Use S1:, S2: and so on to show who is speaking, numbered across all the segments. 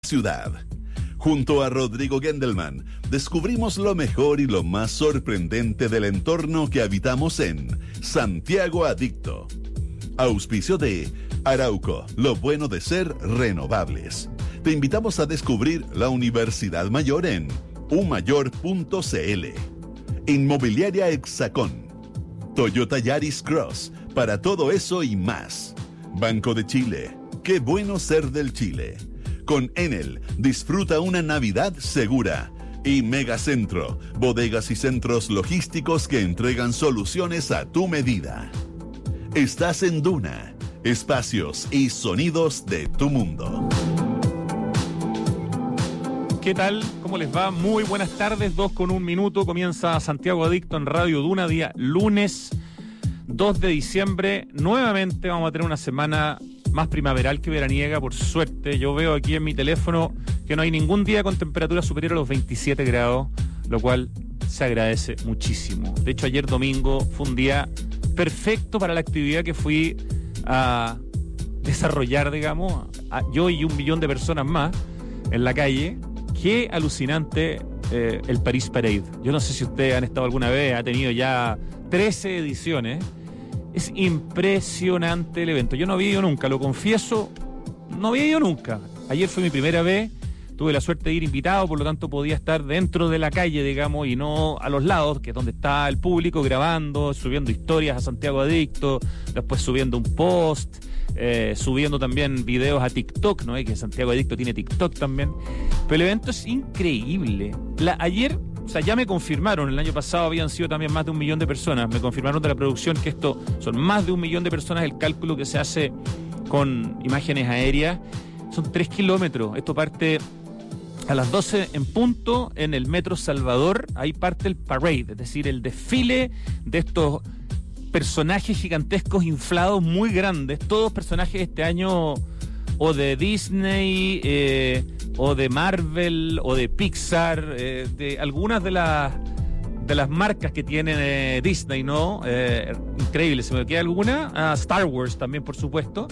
S1: ciudad. Junto a Rodrigo Gendelman, descubrimos lo mejor y lo más sorprendente del entorno que habitamos en Santiago Adicto. Auspicio de Arauco, lo bueno de ser renovables. Te invitamos a descubrir la Universidad Mayor en umayor.cl. Inmobiliaria Hexacón. Toyota Yaris Cross, para todo eso y más. Banco de Chile, qué bueno ser del Chile. Con Enel, disfruta una Navidad segura. Y Megacentro, bodegas y centros logísticos que entregan soluciones a tu medida. Estás en Duna, espacios y sonidos de tu mundo.
S2: ¿Qué tal? ¿Cómo les va? Muy buenas tardes, 2:01. Comienza Santiago Adicto en Radio Duna, día lunes 2 de diciembre. Nuevamente vamos a tener una semana más primaveral que veraniega, por suerte. Yo veo aquí en mi teléfono que no hay ningún día con temperatura superior a los 27 grados, lo cual se agradece muchísimo. De hecho, ayer domingo fue un día perfecto para la actividad que fui a desarrollar, digamos, yo y 1 millón de personas más en la calle. Qué alucinante el Paris Parade. Yo no sé si ustedes han estado alguna vez, ha tenido ya 13 ediciones. Es impresionante el evento. Yo no había ido nunca, lo confieso, no había ido nunca. Ayer fue mi primera vez, tuve la suerte de ir invitado, por lo tanto podía estar dentro de la calle, digamos, y no a los lados, que es donde está el público, grabando, subiendo historias a Santiago Adicto, después subiendo un post, subiendo también videos a TikTok, ¿no? Que Santiago Adicto tiene TikTok también. Pero el evento es increíble. Ayer... O sea, ya me confirmaron, el año pasado habían sido también más de 1 millón de personas, me confirmaron de la producción que esto son más de 1 millón de personas, el cálculo que se hace con imágenes aéreas, son 3 kilómetros, esto parte a las 12 en punto en el Metro Salvador, ahí parte el parade, es decir, el desfile de estos personajes gigantescos inflados muy grandes, todos personajes este año o de Disney, o de Marvel, o de Pixar, de algunas de las marcas que tiene Disney, ¿no? Increíble, ¿se me queda alguna? Star Wars también, por supuesto.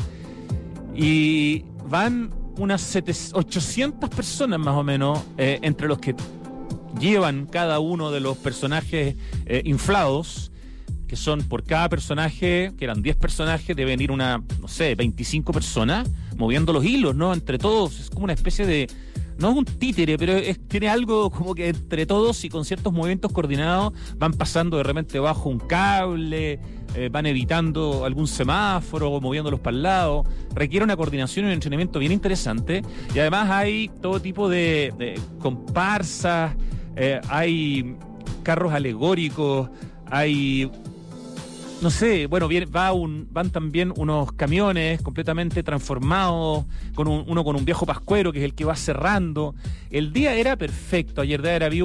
S2: Y van unas 800 personas más o menos, entre los que llevan cada uno de los personajes inflados, que son por cada personaje, que eran 10 personajes, deben ir 25 personas, moviendo los hilos, ¿no? Entre todos, es como una especie de... No es un títere, pero tiene algo como que entre todos y con ciertos movimientos coordinados van pasando de repente bajo un cable, van evitando algún semáforo, moviéndolos para el lado. Requiere una coordinación y un entrenamiento bien interesante. Y además hay todo tipo de comparsas, hay carros alegóricos, hay... No sé, bueno, van también unos camiones completamente transformados, uno con un viejo pascuero que es el que va cerrando. El día era perfecto, ayer debe haber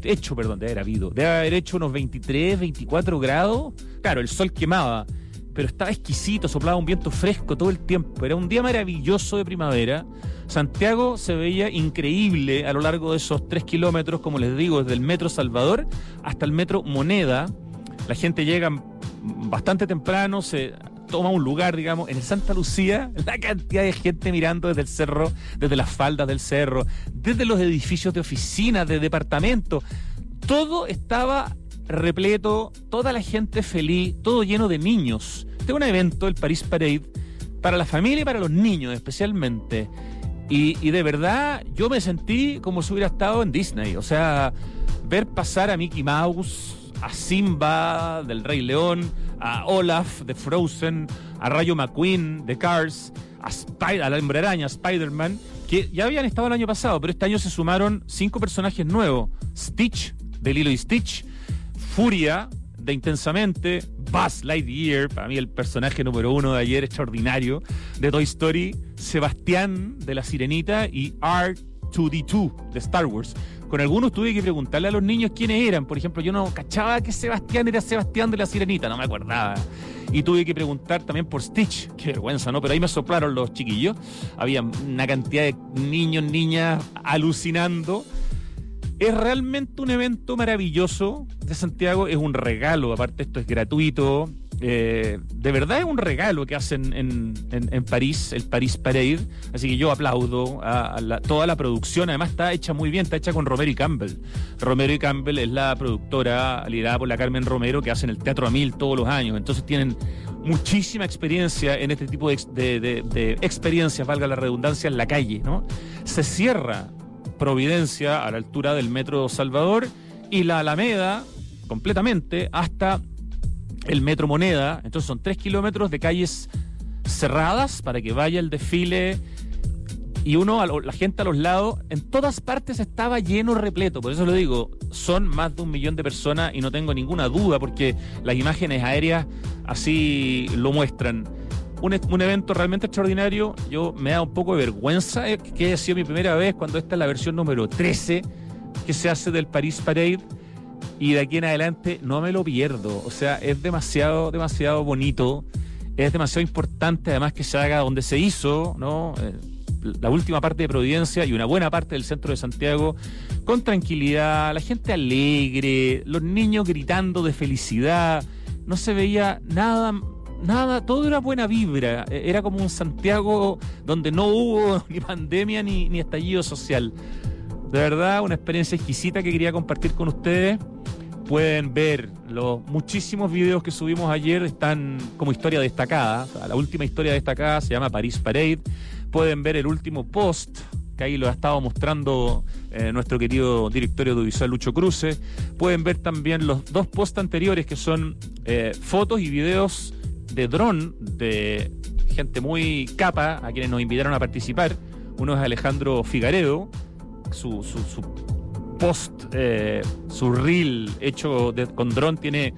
S2: hecho unos 23, 24 grados. Claro, el sol quemaba, pero estaba exquisito, soplaba un viento fresco todo el tiempo. Era un día maravilloso de primavera. Santiago se veía increíble a lo largo de esos 3 kilómetros, como les digo, desde el Metro Salvador hasta el Metro Moneda. La gente llega bastante temprano, se toma un lugar, digamos, en el Santa Lucía, la cantidad de gente mirando desde el cerro, desde las faldas del cerro, desde los edificios de oficinas, de departamentos, todo estaba repleto, toda la gente feliz, todo lleno de niños. Este es un evento, el Paris Parade, para la familia y para los niños especialmente. Y de verdad, yo me sentí como si hubiera estado en Disney, o sea, ver pasar a Mickey Mouse, a Simba del Rey León, a Olaf de Frozen, a Rayo McQueen de Cars, a la Hombre Araña, a Spider-Man, que ya habían estado el año pasado, pero este año se sumaron 5 personajes nuevos: Stitch de Lilo y Stitch, Furia de Intensamente, Buzz Lightyear, para mí el personaje número 1 de ayer, extraordinario, de Toy Story, Sebastián de La Sirenita y R2D2 de Star Wars. Con algunos tuve que preguntarle a los niños quiénes eran. Por ejemplo, yo no cachaba que Sebastián era Sebastián de La Sirenita, no me acordaba. Y tuve que preguntar también por Stitch. Qué vergüenza, ¿no? Pero ahí me soplaron los chiquillos. Había una cantidad de niños, niñas alucinando. Es realmente un evento maravilloso de Santiago, es un regalo, aparte esto es gratuito. de verdad es un regalo que hacen en París, el Paris Parade, así que yo aplaudo a toda la producción. Además está hecha muy bien, está hecha con Romero y Campbell. Romero y Campbell es la productora liderada por la Carmen Romero, que hacen el Teatro a Mil todos los años, entonces tienen muchísima experiencia en este tipo de experiencias, valga la redundancia, en la calle, ¿no? Se cierra Providencia a la altura del Metro Salvador y la Alameda completamente hasta el Metro Moneda. Entonces son 3 kilómetros de calles cerradas para que vaya el desfile, y la gente a los lados, en todas partes estaba lleno, repleto. Por eso lo digo, son más de 1 millón de personas y no tengo ninguna duda porque las imágenes aéreas así lo muestran. Un evento realmente extraordinario. Yo me da un poco de vergüenza que haya sido mi primera vez, cuando esta es la versión número 13 que se hace del Paris Parade, y de aquí en adelante no me lo pierdo. O sea, es demasiado bonito, es demasiado importante además que se haga donde se hizo, ¿no? La última parte de Providencia y una buena parte del centro de Santiago, con tranquilidad, la gente alegre, los niños gritando de felicidad, no se veía nada, todo era buena vibra. Era como un Santiago donde no hubo ni pandemia ni estallido social. De verdad, una experiencia exquisita que quería compartir con ustedes. Pueden ver los muchísimos videos que subimos ayer, están como historia destacada. O sea, la última historia destacada se llama Paris Parade. Pueden ver el último post, que ahí lo ha estado mostrando nuestro querido director audiovisual Lucho Cruce. Pueden ver también los 2 posts anteriores, que son fotos y videos de dron de gente muy capa, a quienes nos invitaron a participar. Uno es Alejandro Figaredo, su post, su reel hecho con dron tiene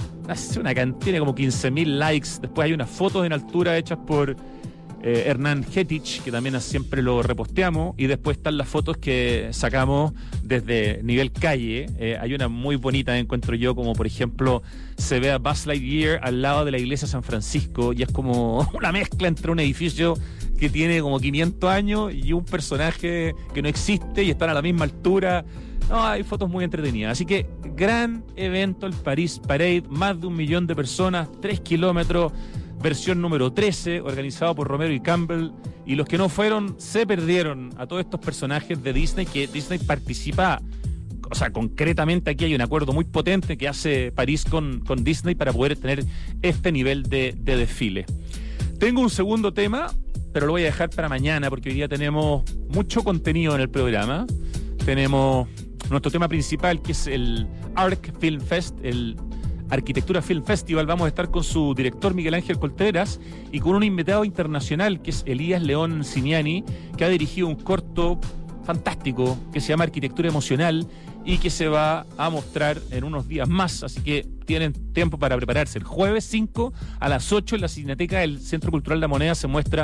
S2: como 15.000 likes. Después hay unas fotos en altura hechas por Hernán Getich, que también siempre lo reposteamos, y después están las fotos que sacamos desde nivel calle. Hay una muy bonita, encuentro yo, como por ejemplo se ve a Buzz Lightyear al lado de la iglesia de San Francisco, y es como una mezcla entre un edificio que tiene como 500 años y un personaje que no existe y están a la misma altura. No, hay fotos muy entretenidas. Así que gran evento el Paris Parade, más de 1 millón de personas, 3 kilómetros, versión número 13, organizado por Romero y Campbell. Y los que no fueron se perdieron a todos estos personajes de Disney, que Disney participa. O sea, concretamente aquí hay un acuerdo muy potente que hace París con Disney para poder tener este nivel de desfile. Tengo un segundo tema, pero lo voy a dejar para mañana porque hoy día tenemos mucho contenido en el programa. Tenemos nuestro tema principal, que es el ARC Film Fest, el Arquitectura Film Festival. Vamos a estar con su director Miguel Ángel Colteras y con un invitado internacional que es Elías León Ciniani, que ha dirigido un corto fantástico que se llama Arquitectura Emocional y que se va a mostrar en unos días más, así que tienen tiempo para prepararse. El jueves 5 a las 8 en la Cineteca del Centro Cultural La Moneda se muestra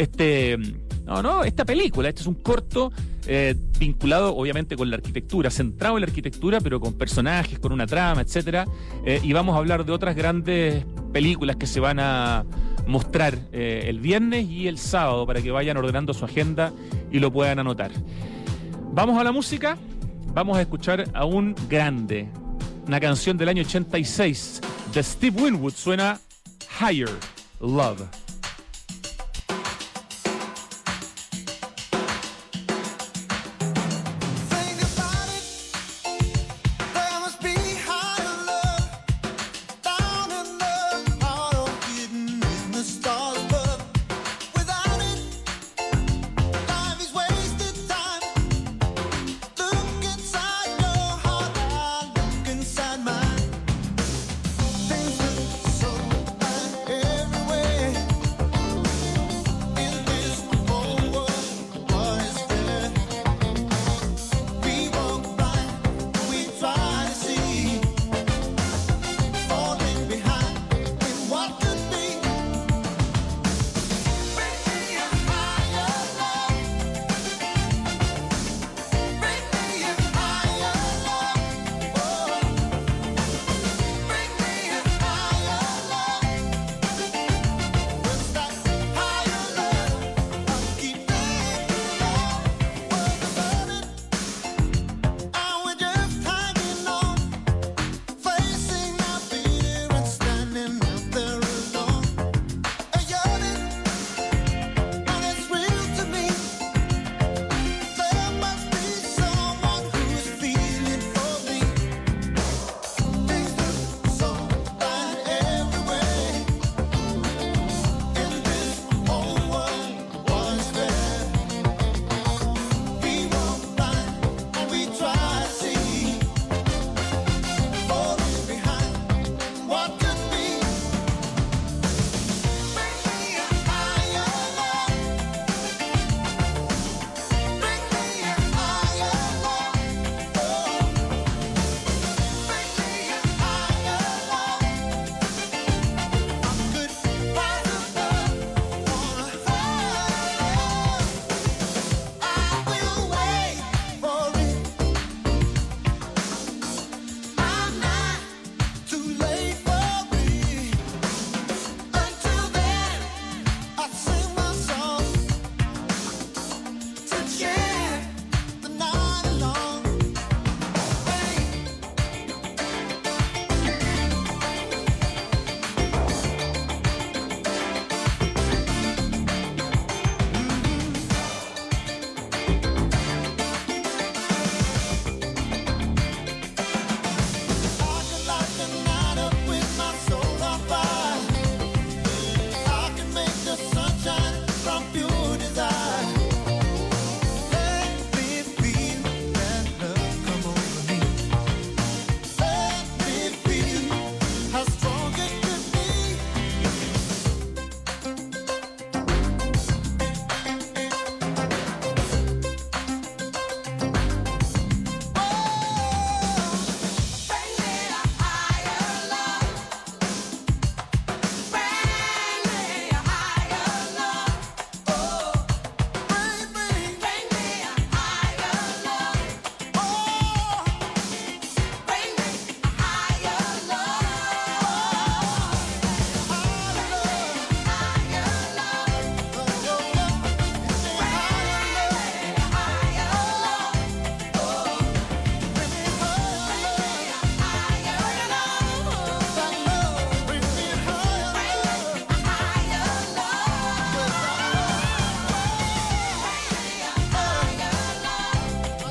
S2: esta película. Este es un corto vinculado obviamente con la arquitectura, centrado en la arquitectura, pero con personajes, con una trama, etcétera. Y vamos a hablar de otras grandes películas que se van a mostrar el viernes y el sábado para que vayan ordenando su agenda y lo puedan anotar. Vamos a la música. Vamos a escuchar a un grande, una canción del año 86 de Steve Winwood. Suena Higher Love.
S3: Everywhere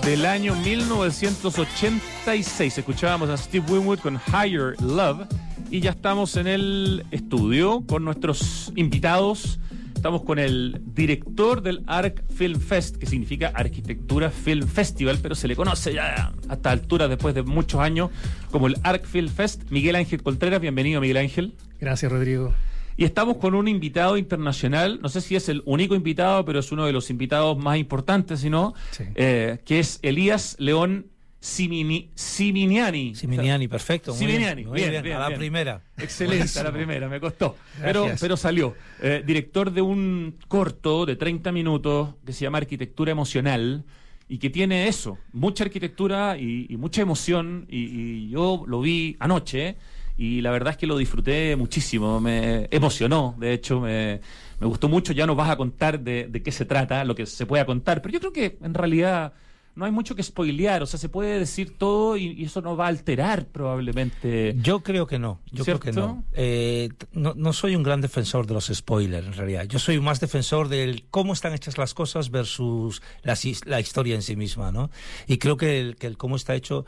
S2: del año 1986. Escuchábamos a Steve Winwood con Higher Love y ya estamos en el estudio con nuestros invitados. Estamos con el director del ARC Film Fest, que significa Arquitectura Film Festival, pero se le conoce ya a esta altura, después de muchos años, como el ARC Film Fest. Miguel Ángel Contreras, bienvenido, Miguel Ángel.
S3: Gracias, Rodrigo.
S2: Y estamos con un invitado internacional, no sé si es el único invitado, pero es uno de los invitados más importantes, si no,
S3: Sí.
S2: Que es Elías León Siminiani.
S4: Siminiani, perfecto.
S2: Siminiani,
S4: muy bien,
S2: bien,
S4: a la
S2: bien.
S4: primera.
S2: Excelente, a la primera, me costó.
S3: Gracias.
S2: Pero salió. Director de un corto de 30 minutos que se llama Arquitectura Emocional y que tiene eso, mucha arquitectura y mucha emoción. Y yo lo vi anoche y la verdad es que lo disfruté muchísimo. Me emocionó, de hecho, me gustó mucho. Ya nos vas a contar de qué se trata, lo que se pueda contar. Pero yo creo que en realidad no hay mucho que spoilear, o sea, se puede decir todo y eso no va a alterar probablemente.
S4: Yo creo que no. Yo
S2: ¿Cierto?
S4: creo que no. No soy un gran defensor de los spoilers, en realidad. Yo soy más defensor del cómo están hechas las cosas versus la historia en sí misma, ¿no? Y creo que el cómo está hecho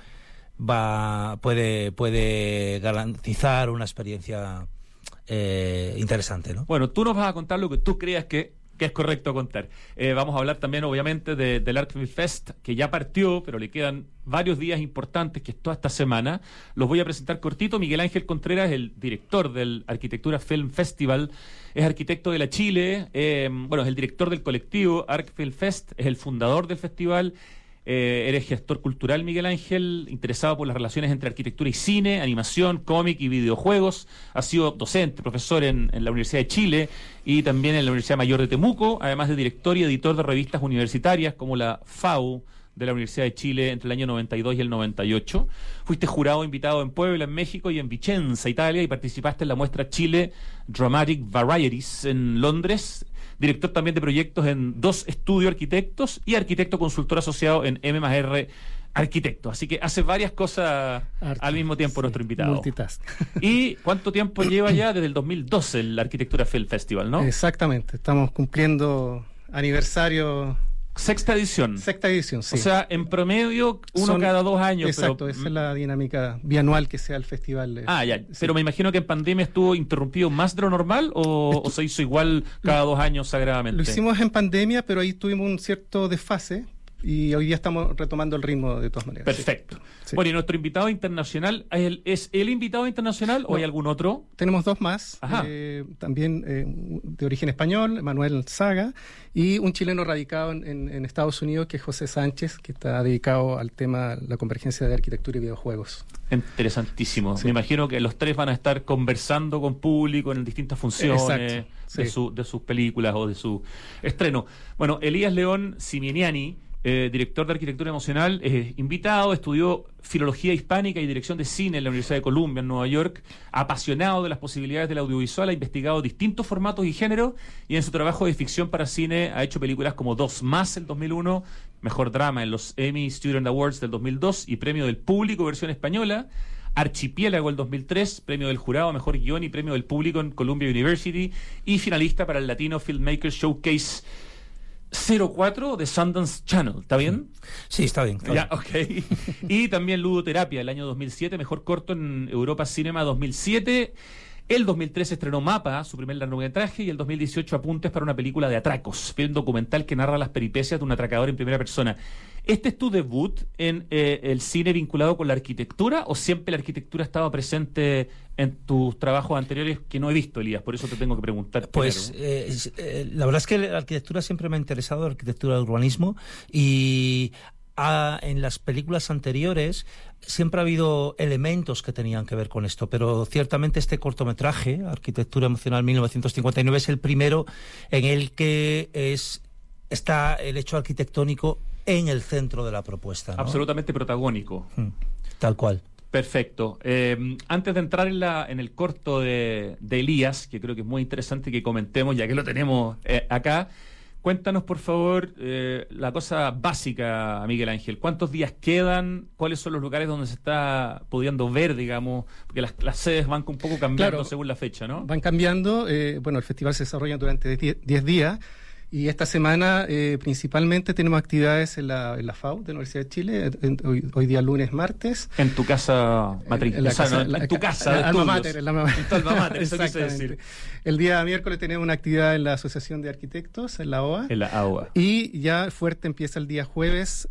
S4: puede garantizar una experiencia interesante, ¿no?
S2: Bueno, tú nos vas a contar lo que tú creas que es correcto contar. Vamos a hablar también, obviamente, del Art Film Fest, que ya partió, pero le quedan varios días importantes, que es toda esta semana. Los voy a presentar cortito. Miguel Ángel Contreras, el director del Arquitectura Film Festival, es arquitecto de la Chile, es el director del colectivo Arc Film Fest, es el fundador del festival. Eres gestor cultural, Miguel Ángel, interesado por las relaciones entre arquitectura y cine, animación, cómic y videojuegos. Has sido docente, profesor en la Universidad de Chile y también en la Universidad Mayor de Temuco, además de director y editor de revistas universitarias como la FAU de la Universidad de Chile entre el año 92 y el 98. Fuiste jurado invitado en Puebla, en México y en Vicenza, Italia, y participaste en la muestra Chile Dramatic Varieties en Londres. Director también de proyectos en 2 Estudio Arquitectos y arquitecto consultor asociado en M+R Arquitectos. Así que hace varias cosas al mismo tiempo, sí, nuestro invitado.
S3: Multitask.
S2: ¿Y cuánto tiempo lleva ya? Desde el 2012 el Arquitectura Film Festival, ¿no?
S3: Exactamente, estamos cumpliendo aniversario.
S2: Sexta edición.
S3: Sexta edición, sí.
S2: O sea, en promedio, uno cada 2 años.
S3: Exacto,
S2: pero,
S3: esa es la dinámica bianual que sea el festival.
S2: Ya.
S3: Sí.
S2: Pero me imagino que en pandemia estuvo interrumpido más de lo normal o se hizo igual cada 2 años sagradamente.
S3: Lo hicimos en pandemia, pero ahí tuvimos un cierto desfase y hoy día estamos retomando el ritmo de todas maneras.
S2: Perfecto.
S3: Sí.
S2: Bueno, y nuestro invitado internacional, ¿es el invitado internacional o hay algún otro?
S3: Tenemos 2 más, también de origen español, Manuel Saga, y un chileno radicado en Estados Unidos, que es José Sánchez, que está dedicado al tema la convergencia de arquitectura y videojuegos.
S2: Interesantísimo.
S3: Sí.
S2: Me imagino que los 3 van a estar conversando con público en distintas funciones.
S3: Exacto, sí.
S2: de sus películas o de su estreno. Bueno, Elías León Siminiani, director de Arquitectura Emocional, invitado, estudió Filología Hispánica y Dirección de Cine en la Universidad de Columbia, en Nueva York, apasionado de las posibilidades del audiovisual, ha investigado distintos formatos y géneros, y en su trabajo de ficción para cine ha hecho películas como 2 más el 2001, Mejor Drama en los Emmy Student Awards del 2002 y Premio del Público versión española, Archipiélago el 2003, Premio del Jurado a Mejor Guión y Premio del Público en Columbia University, y finalista para el Latino Filmmakers Showcase 04 de Sundance Channel, ¿está bien?
S4: Sí, está bien.
S2: Ya, ok. Y también Ludoterapia, el año 2007, mejor corto en Europa Cinema 2007. El 2013 estrenó Mapa, su primer largometraje, y el 2018 Apuntes para una película de atracos, film documental que narra las peripecias de un atracador en primera persona. ¿Este es tu debut en el cine vinculado con la arquitectura o siempre la arquitectura estaba presente en tus trabajos anteriores que no he visto, Elías? Por eso te tengo que preguntar.
S4: Pues la verdad es que la arquitectura siempre me ha interesado, la arquitectura de urbanismo, y en las películas anteriores siempre ha habido elementos que tenían que ver con esto, pero ciertamente este cortometraje, Arquitectura Emocional 1959, es el primero en el que está el hecho arquitectónico en el centro de la propuesta, ¿no?
S2: Absolutamente protagónico.
S4: Tal cual.
S2: Perfecto. Antes de entrar en el corto de Elías, que creo que es muy interesante que comentemos, ya que lo tenemos acá, cuéntanos, por favor, la cosa básica, Miguel Ángel. ¿Cuántos días quedan? ¿Cuáles son los lugares donde se está pudiendo ver, digamos? Porque las sedes van un poco cambiando, claro, según la fecha, ¿no?
S3: Van cambiando. El festival se desarrolla durante 10 días Y esta semana principalmente tenemos actividades en la FAU de la Universidad de Chile, hoy día lunes, martes.
S2: En tu casa matriz. En tu casa de
S3: alma mater, en tu
S2: alma mater, eso quise decir.
S3: El día miércoles tenemos una actividad en la Asociación de Arquitectos, en la OA.
S2: En la AOA.
S3: Y ya fuerte empieza el día jueves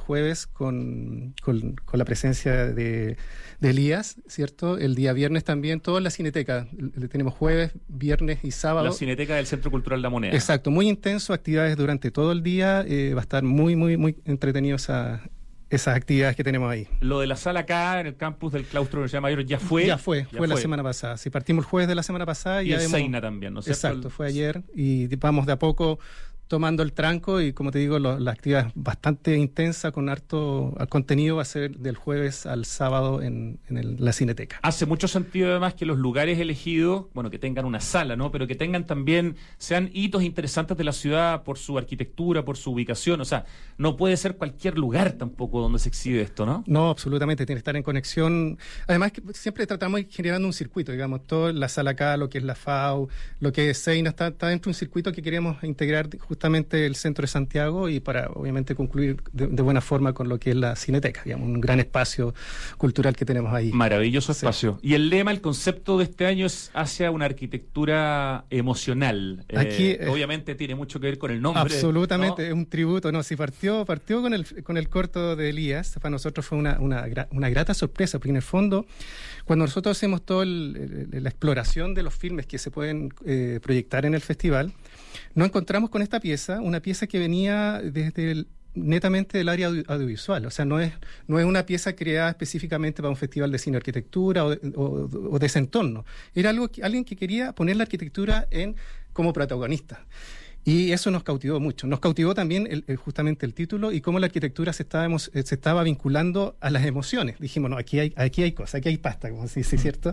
S3: con la presencia de Elías, ¿cierto? El día viernes también, todo en la Cineteca. Tenemos jueves, viernes y sábado.
S2: La Cineteca del Centro Cultural La Moneda.
S3: Exacto, muy intenso, actividades durante todo el día. Va a estar muy, muy, muy entretenido esas actividades que tenemos ahí.
S2: Lo de la sala acá en el campus del claustro de la Universidad Mayor ya fue.
S3: Fue la semana pasada. Sí, partimos el jueves de la semana pasada.
S2: Y el Seina también, ¿no es cierto?
S3: Exacto, fue ayer y vamos de a poco tomando el tranco y, como te digo, la actividad es bastante intensa, con harto contenido. Va a ser del jueves al sábado en la Cineteca.
S2: Hace mucho sentido además que los lugares elegidos, bueno, que tengan una sala, ¿no? Pero que tengan también, sean hitos interesantes de la ciudad por su arquitectura, por su ubicación. O sea, no puede ser cualquier lugar tampoco donde se exhibe esto, ¿no?
S3: No, absolutamente, tiene que estar en conexión. Además, que siempre tratamos de ir generando un circuito, digamos, toda la sala acá, lo que es la FAU, lo que es Seina, está dentro de un circuito que queremos integrar justamente el centro de Santiago y para, obviamente, concluir de buena forma con lo que es la Cineteca, digamos, un gran espacio cultural que tenemos ahí.
S2: Maravilloso espacio. Sí. Y el lema, el concepto de este año es hacia una arquitectura emocional. Aquí, obviamente tiene mucho que ver con el nombre.
S3: Absolutamente,
S2: ¿no?
S3: Es un tributo, ¿no? Si partió con el corto de Elías, para nosotros fue una grata sorpresa, porque en el fondo, cuando nosotros hacemos toda la exploración de los filmes que se pueden proyectar en el festival, nos encontramos con esta pieza, una pieza que venía netamente del área audiovisual. O sea, no es una pieza creada específicamente para un festival de cine y arquitectura o de ese entorno. Era alguien que quería poner la arquitectura como protagonista. Y eso nos cautivó mucho. Nos cautivó también justamente el título y cómo la arquitectura se estaba vinculando a las emociones. Dijimos, no, aquí hay cosas, aquí hay pasta, como se dice, ¿cierto?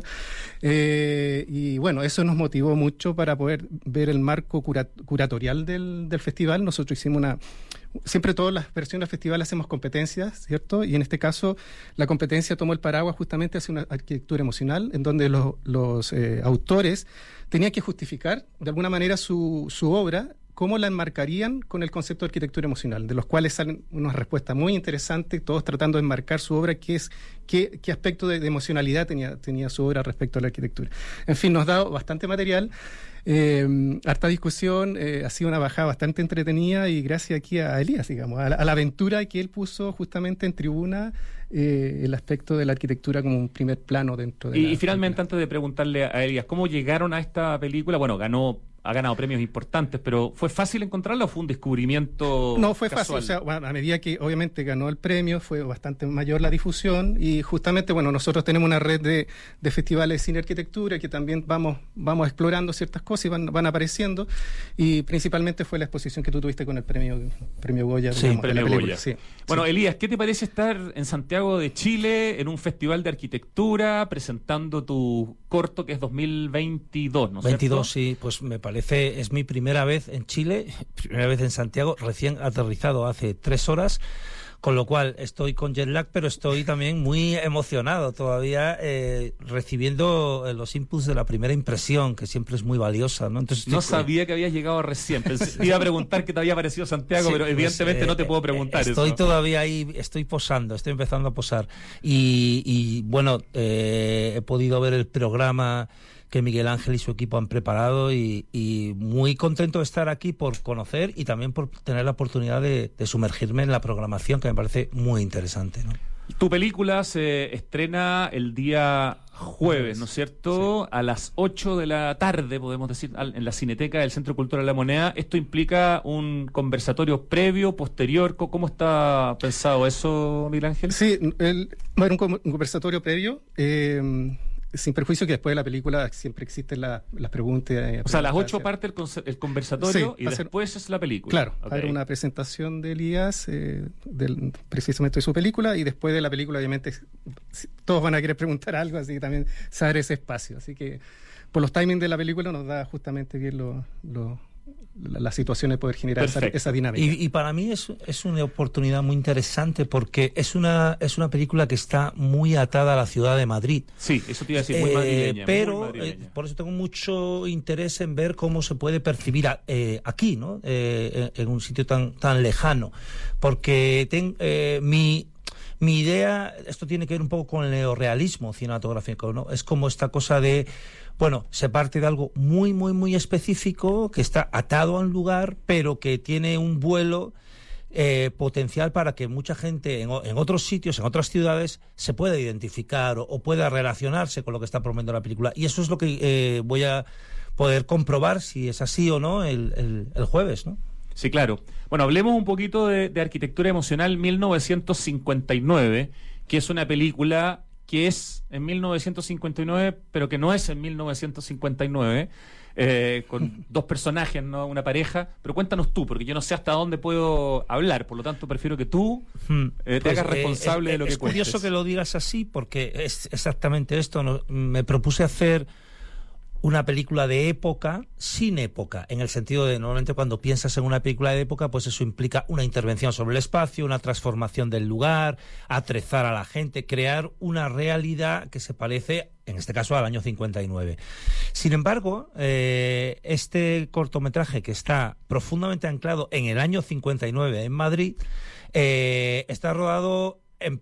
S3: Y bueno, eso nos motivó mucho para poder ver el marco curatorial del festival. Nosotros hicimos siempre todas las versiones del festival hacemos competencias, ¿cierto? Y en este caso la competencia tomó el paraguas justamente hacia una arquitectura emocional, en donde los autores tenían que justificar de alguna manera su obra, cómo la enmarcarían con el concepto de arquitectura emocional, de los cuales salen unas respuestas muy interesantes, todos tratando de enmarcar su obra, qué aspecto de emocionalidad tenía su obra respecto a la arquitectura. En fin, nos da bastante material, harta discusión, ha sido una bajada bastante entretenida y gracias aquí a Elías, digamos, a la aventura que él puso justamente en tribuna el aspecto de la arquitectura como un primer plano dentro de
S2: Y finalmente, antes de preguntarle a Elías, ¿cómo llegaron a esta película? Bueno, ha ganado premios importantes, pero ¿fue fácil encontrarla o fue un descubrimiento
S3: No, fue
S2: casual?
S3: fácil, o sea, bueno, a medida que obviamente ganó el premio, fue bastante mayor la difusión y justamente, bueno, nosotros tenemos una red de festivales de cine y arquitectura que también vamos explorando ciertas cosas y van apareciendo, y principalmente fue la exposición que tú tuviste con el premio Goya.
S2: Sí, digamos, premio Goya.
S3: Sí,
S2: bueno,
S3: sí.
S2: Elías, ¿qué te parece estar en Santiago de Chile en un festival de arquitectura presentando tu corto que es 2022, ¿no es
S4: 22,
S2: cierto?
S4: Sí, pues me parece, es mi primera vez en Chile, primera vez en Santiago, recién aterrizado hace 3 horas, con lo cual estoy con jet lag, pero estoy también muy emocionado todavía recibiendo los inputs de la primera impresión, que siempre es muy valiosa, ¿no? Entonces,
S2: no sabía que habías llegado recién. Iba a preguntar qué te había parecido Santiago, sí, pero evidentemente no te puedo preguntar
S4: estoy
S2: eso.
S4: Todavía ahí, estoy empezando a posar. Y bueno, he podido ver el programa que Miguel Ángel y su equipo han preparado y muy contento de estar aquí por conocer y también por tener la oportunidad de sumergirme en la programación, que me parece muy interesante, ¿no?
S2: Tu película se estrena el día jueves, ¿no es cierto? Sí. A las 8 de la tarde, podemos decir, en la Cineteca del Centro Cultural La Moneda. ¿Esto implica un conversatorio previo, posterior? ¿Cómo está pensado eso, Miguel Ángel?
S3: Sí, va a haber un conversatorio previo, sin perjuicio que después de la película siempre existen las preguntas.
S2: O sea, a las 8 parte el conversatorio, sí, y después es la película.
S3: Claro, okay. Va a haber una presentación de Elías, precisamente de su película, y después de la película obviamente todos van a querer preguntar algo, así que también saber ese espacio. Así que por los timings de la película nos da justamente bien la situación de poder generar esa dinámica.
S4: Y para mí es una oportunidad muy interesante porque es una película que está muy atada a la ciudad de Madrid.
S2: Sí, eso te iba a decir, muy madrileña.
S4: Pero
S2: muy madrileña.
S4: por eso tengo mucho interés en ver cómo se puede percibir aquí, ¿no? En un sitio tan lejano. Porque mi idea, esto tiene que ver un poco con el neorrealismo cinematográfico, ¿no? Es como esta cosa de, bueno, se parte de algo muy, muy, muy específico, que está atado a un lugar, pero que tiene un vuelo potencial para que mucha gente en otros sitios, en otras ciudades, se pueda identificar o pueda relacionarse con lo que está promoviendo la película. Y eso es lo que voy a poder comprobar si es así o no el jueves, ¿no?
S2: Sí, claro. Bueno, hablemos un poquito de Arquitectura Emocional 1959, que es una película que es en 1959, pero que no es en 1959, con dos personajes, ¿no? Una pareja. Pero cuéntanos tú, porque yo no sé hasta dónde puedo hablar, por lo tanto prefiero que tú te hagas responsable de lo que cuentes.
S4: Es curioso que lo digas así, porque es exactamente esto, ¿no? Me propuse hacer una película de época sin época, en el sentido de, normalmente cuando piensas en una película de época, pues eso implica una intervención sobre el espacio, una transformación del lugar, atrezar a la gente, crear una realidad que se parece, en este caso, al año 59. Sin embargo, este cortometraje, que está profundamente anclado en el año 59 en Madrid, está rodado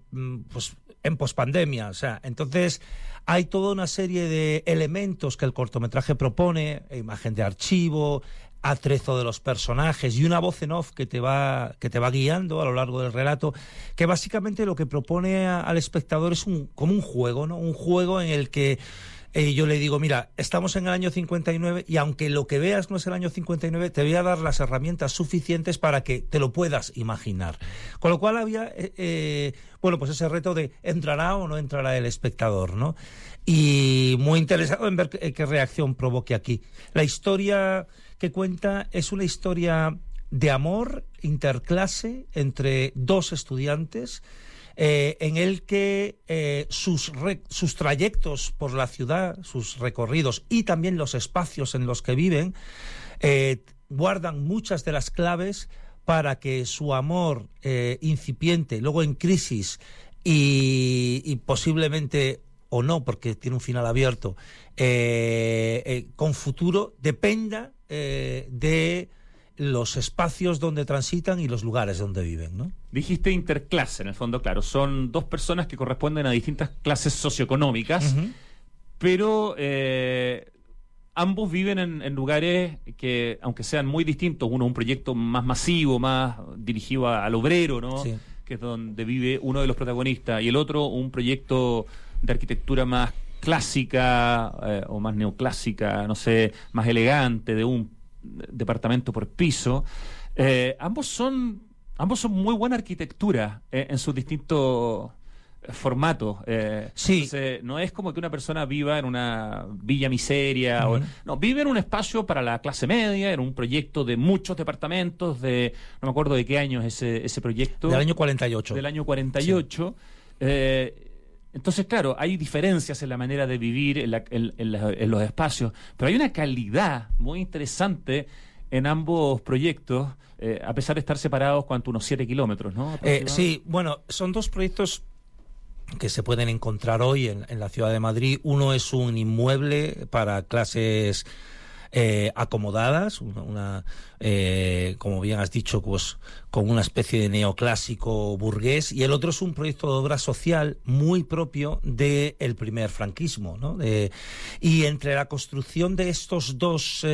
S4: en pospandemia, o sea, entonces hay toda una serie de elementos que el cortometraje propone, imagen de archivo, atrezo de los personajes y una voz en off que te va guiando a lo largo del relato, que básicamente lo que propone al espectador es como un juego, ¿no? Un juego en el que yo le digo, mira, estamos en el año 59 y aunque lo que veas no es el año 59, te voy a dar las herramientas suficientes para que te lo puedas imaginar. Con lo cual había, pues ese reto de ¿entrará o no entrará el espectador, ¿no? Y muy interesado en ver qué reacción provoque aquí. La historia que cuenta es una historia de amor interclase entre dos estudiantes, en el que sus trayectos por la ciudad, sus recorridos y también los espacios en los que viven, guardan muchas de las claves para que su amor incipiente, luego en crisis y posiblemente o no, porque tiene un final abierto, con futuro, dependa de los espacios donde transitan y los lugares donde viven, ¿no?
S2: Dijiste interclase, en el fondo, claro. Son dos personas que corresponden a distintas clases socioeconómicas, pero ambos viven en lugares que, aunque sean muy distintos, uno un proyecto más masivo, más dirigido al obrero, ¿no? Sí. Que es donde vive uno de los protagonistas, y el otro un proyecto de arquitectura más clásica o más neoclásica, no sé, más elegante, de un departamento por piso. Ambos son muy buena arquitectura en sus distintos formatos.
S4: Sí.
S2: Entonces, no es como que una persona viva en una villa miseria. No, vive en un espacio para la clase media, en un proyecto de muchos departamentos, no me acuerdo de qué año es ese proyecto.
S4: Del año 48.
S2: Del año 48. Sí. Entonces, claro, hay diferencias en la manera de vivir en los espacios, pero hay una calidad muy interesante en ambos proyectos, a pesar de estar separados unos 7 kilómetros, ¿no?
S4: Sí, bueno, son dos proyectos que se pueden encontrar hoy en la ciudad de Madrid. Uno es un inmueble para clases acomodadas, como bien has dicho, pues con una especie de neoclásico burgués, y el otro es un proyecto de obra social muy propio del primer franquismo, ¿no? Y entre la construcción de estos dos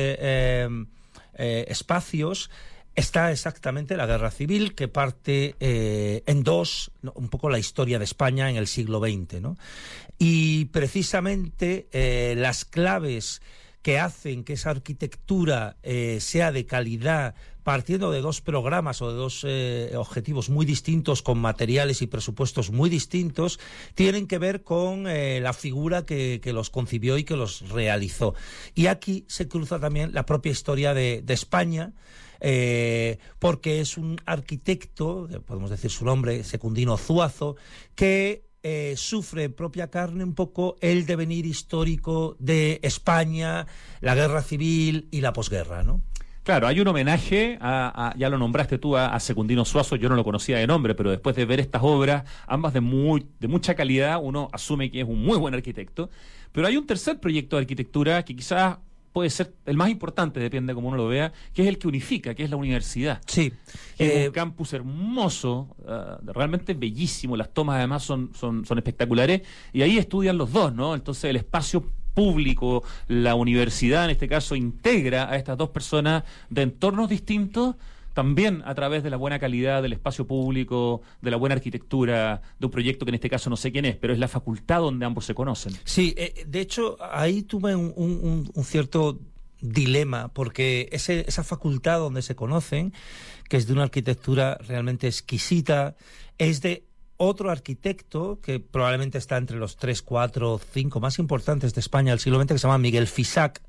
S4: espacios está exactamente la guerra civil, que parte en dos, ¿no?, un poco la historia de España en el siglo XX, ¿no? Y precisamente las claves que hacen que esa arquitectura sea de calidad, partiendo de dos programas o de dos objetivos muy distintos, con materiales y presupuestos muy distintos, tienen que ver con la figura que los concibió y que los realizó. Y aquí se cruza también la propia historia de España, porque es un arquitecto, podemos decir su nombre, Secundino Zuazo, que sufre en propia carne un poco el devenir histórico de España, la guerra civil y la posguerra, ¿no?
S2: Claro, hay un homenaje ya lo nombraste tú, a Secundino Zuazo. Yo no lo conocía de nombre, pero después de ver estas obras, ambas de mucha calidad, uno asume que es un muy buen arquitecto. Pero hay un tercer proyecto de arquitectura que quizás puede ser el más importante, depende de cómo uno lo vea, que es el que unifica, que es la universidad.
S4: Sí.
S2: Es un campus hermoso, realmente bellísimo. Las tomas además son espectaculares, y ahí estudian los dos, ¿no? Entonces el espacio público, la universidad en este caso, integra a estas dos personas de entornos distintos, también a través de la buena calidad del espacio público, de la buena arquitectura, de un proyecto que en este caso no sé quién es, pero es la facultad donde ambos se conocen.
S4: Sí, de hecho, ahí tuve un cierto dilema, porque esa facultad donde se conocen, que es de una arquitectura realmente exquisita, es de otro arquitecto que probablemente está entre los 3, 4, 5 más importantes de España del siglo XX, que se llama Miguel Fisac.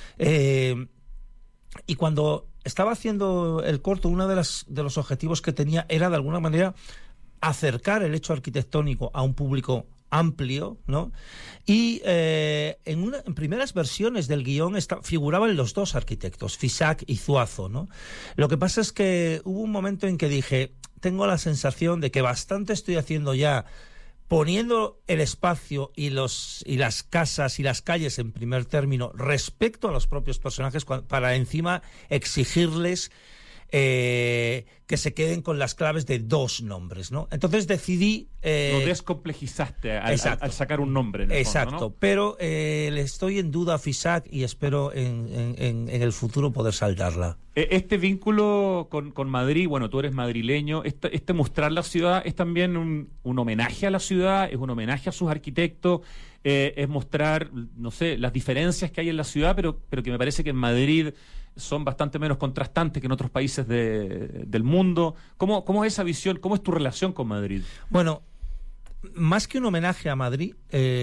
S4: Y cuando estaba haciendo el corto, uno de los objetivos que tenía era, de alguna manera, acercar el hecho arquitectónico a un público amplio, ¿no? Y en primeras versiones del guión figuraban los dos arquitectos, Fisac y Zuazo, ¿no? Lo que pasa es que hubo un momento en que dije, tengo la sensación de que bastante estoy haciendo ya poniendo el espacio y las casas y las calles en primer término respecto a los propios personajes, para encima exigirles que se queden con las claves de dos nombres, ¿no? Entonces decidí...
S2: Lo descomplejizaste al sacar un nombre, en el
S4: exacto,
S2: fondo, ¿no?
S4: Pero le estoy en duda a Fisac y espero en el futuro poder saltarla.
S2: Este vínculo con Madrid, bueno, tú eres madrileño, este mostrar la ciudad es también un homenaje a la ciudad, es un homenaje a sus arquitectos, es mostrar, no sé, las diferencias que hay en la ciudad, pero que me parece que en Madrid son bastante menos contrastantes que en otros países del mundo. ¿Cómo es esa visión? ¿Cómo es tu relación con Madrid?
S4: Bueno, más que un homenaje a Madrid,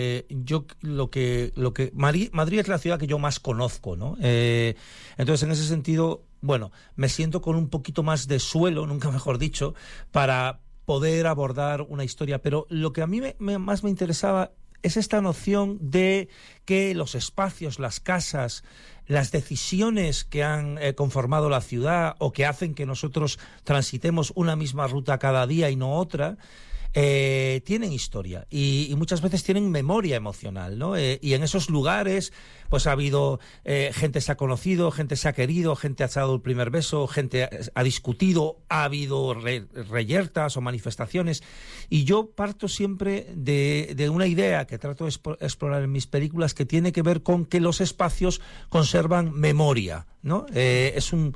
S4: Madrid es la ciudad que yo más conozco, ¿no? Entonces, en ese sentido, bueno, me siento con un poquito más de suelo, nunca mejor dicho, para poder abordar una historia. Pero lo que a mí más me interesaba es esta noción de que los espacios, las casas, las decisiones que han conformado la ciudad o que hacen que nosotros transitemos una misma ruta cada día y no otra, tienen historia y muchas veces tienen memoria emocional, ¿no? Y en esos lugares pues ha habido gente se ha conocido, gente se ha querido, gente ha echado el primer beso, gente ha discutido, ha habido reyertas o manifestaciones, y yo parto siempre de una idea que trato de explorar en mis películas, que tiene que ver con que los espacios conservan memoria, ¿no? Es un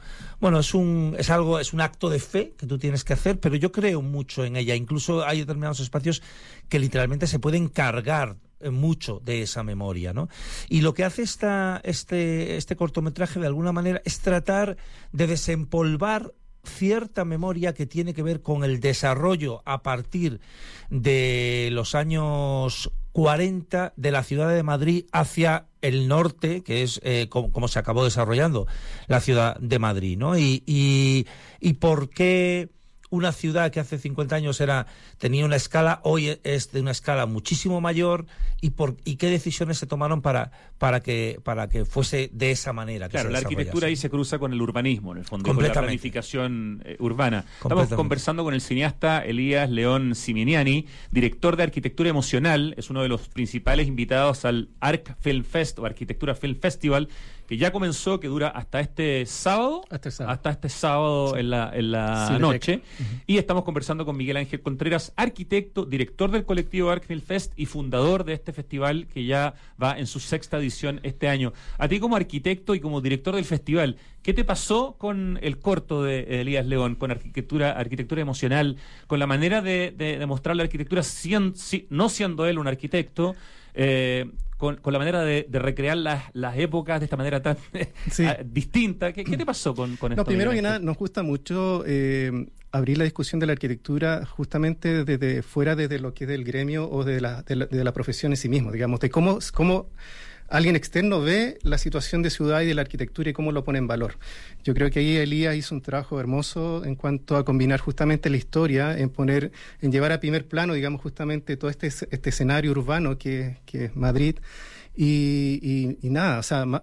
S4: acto de fe que tú tienes que hacer, pero yo creo mucho en ella. Incluso hay determinados espacios que literalmente se pueden cargar mucho de esa memoria, ¿no? Y lo que hace este cortometraje, de alguna manera, es tratar de desempolvar cierta memoria que tiene que ver con el desarrollo a partir de los años 40 de la ciudad de Madrid hacia el norte, que es como se acabó desarrollando la ciudad de Madrid, ¿no? Y por qué una ciudad que hace 50 años tenía una escala, hoy es de una escala muchísimo mayor, y qué decisiones se tomaron para que fuese de esa manera.
S2: Claro, la arquitectura ahí se cruza con el urbanismo, en el fondo, con la planificación urbana. Estamos conversando con el cineasta Elías León Siminiani, director de Arquitectura Emocional, es uno de los principales invitados al Arc Film Fest o Arquitectura Film Festival, que ya comenzó, que dura hasta este sábado. Hasta este sábado, sí, en la noche. Uh-huh. Y estamos conversando con Miguel Ángel Contreras, arquitecto, director del colectivo Arc Film Fest y fundador de este festival, que ya va en su 6ª edición este año. A ti, como arquitecto y como director del festival, ¿qué te pasó con el corto de Elías León, con arquitectura emocional, con la manera de mostrar la arquitectura no siendo él un arquitecto, con la manera de recrear las épocas de esta manera tan distinta? ¿Qué te pasó con esto?
S3: No, primero que nada, nos gusta mucho abrir la discusión de la arquitectura justamente desde fuera, desde lo que es del gremio o de la profesión en sí mismo, digamos, de cómo alguien externo ve la situación de ciudad y de la arquitectura y cómo lo pone en valor. Yo creo que ahí Elías hizo un trabajo hermoso en cuanto a combinar justamente la historia, en llevar a primer plano, digamos, justamente todo este escenario urbano que es Madrid, y nada, o sea,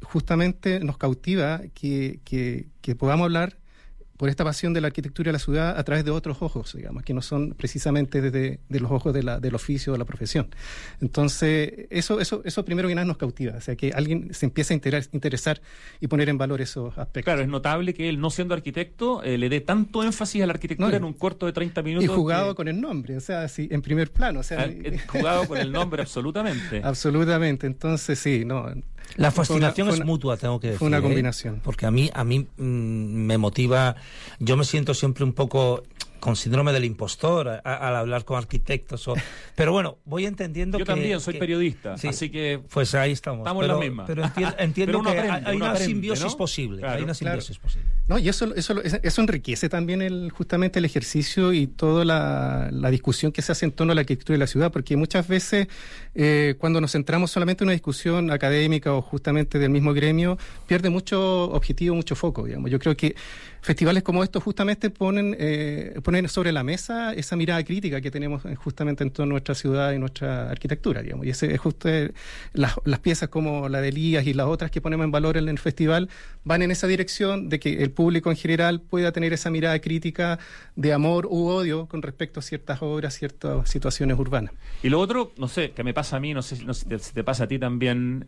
S3: justamente nos cautiva que podamos hablar por esta pasión de la arquitectura de la ciudad a través de otros ojos, digamos, que no son precisamente de los ojos del oficio o de la profesión. Entonces, eso primero que nada nos cautiva, o sea, que alguien se empiece a interesar y poner en valor esos aspectos.
S2: Claro, es notable que él, no siendo arquitecto, le dé tanto énfasis a la arquitectura en un corto de 30 minutos.
S3: Y jugado con el nombre, o sea, sí, en primer plano. O sea,
S2: jugado con el nombre, absolutamente.
S3: Absolutamente, entonces sí, no.
S4: La fascinación es mutua, tengo que decir.
S3: Fue una combinación.
S4: Porque a mí me motiva, yo me siento siempre un poco con síndrome del impostor al hablar con arquitectos. Pero bueno, voy entendiendo
S2: yo también soy periodista,
S4: sí,
S2: así que
S4: pues ahí estamos.
S2: Estamos en la misma.
S4: Pero entiendo que hay una simbiosis posible.
S2: Claro,
S4: hay una simbiosis posible.
S3: No, y eso enriquece también justamente el ejercicio y toda la discusión que se hace en torno a la arquitectura de la ciudad, porque muchas veces cuando nos centramos solamente en una discusión académica o justamente del mismo gremio, pierde mucho objetivo, mucho foco, digamos. Yo creo que festivales como estos justamente ponen sobre la mesa esa mirada crítica que tenemos justamente en toda nuestra ciudad y nuestra arquitectura, digamos. Y ese es justo las piezas como la de Elías y las otras que ponemos en valor en el festival van en esa dirección de que el público en general pueda tener esa mirada crítica de amor u odio con respecto a ciertas obras, ciertas situaciones urbanas.
S2: Y lo otro, no sé, que me pasa a mí, no sé si te pasa a ti también,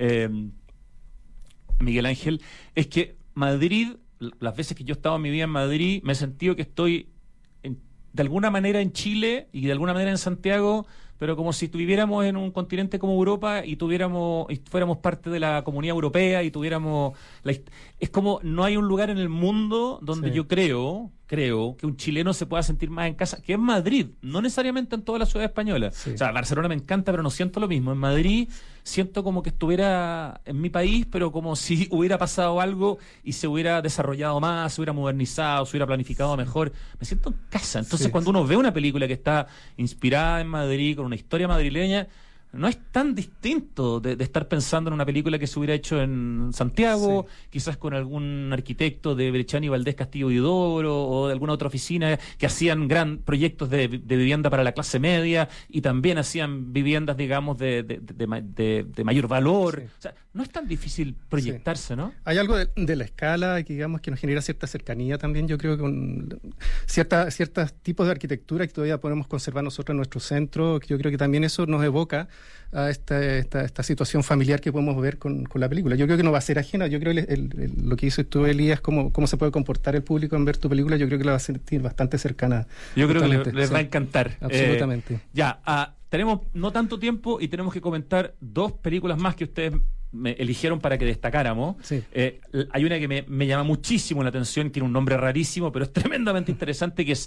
S2: Miguel Ángel, es que Madrid, las veces que yo he estado en mi vida en Madrid, me he sentido que estoy de alguna manera en Chile y de alguna manera en Santiago, pero como si viviéramos en un continente como Europa y fuéramos parte de la comunidad europea y tuviéramos... es como no hay un lugar en el mundo donde yo creo que un chileno se pueda sentir más en casa, que en Madrid, no necesariamente en toda la ciudad española. Sí. O sea, Barcelona me encanta, pero no siento lo mismo. En Madrid siento como que estuviera en mi país, pero como si hubiera pasado algo y se hubiera desarrollado más, se hubiera modernizado, se hubiera planificado mejor. Me siento en casa. Entonces, cuando uno ve una película que está inspirada en Madrid, con una historia madrileña, no es tan distinto de estar pensando en una película que se hubiera hecho en Santiago, quizás con algún arquitecto de Brechani, Valdés, Castillo Huidobro o de alguna otra oficina que hacían gran proyectos de vivienda para la clase media y también hacían viviendas, digamos, de mayor valor. Sí. O sea, no es tan difícil proyectarse, ¿no?
S3: Hay algo de la escala que, digamos, que nos genera cierta cercanía también, yo creo, con ciertos tipos de arquitectura que todavía podemos conservar nosotros en nuestro centro, que yo creo que también eso nos evoca a esta situación familiar que podemos ver con la película. Yo creo que no va a ser ajena. Yo creo que lo que hizo tú, Elías, cómo se puede comportar el público en ver tu película, yo creo que la va a sentir bastante cercana.
S2: Yo creo que les va a encantar.
S3: Absolutamente.
S2: Tenemos no tanto tiempo y tenemos que comentar dos películas más que ustedes me eligieron para que destacáramos. Sí. Hay una que me llama muchísimo la atención, tiene un nombre rarísimo, pero es tremendamente interesante, que es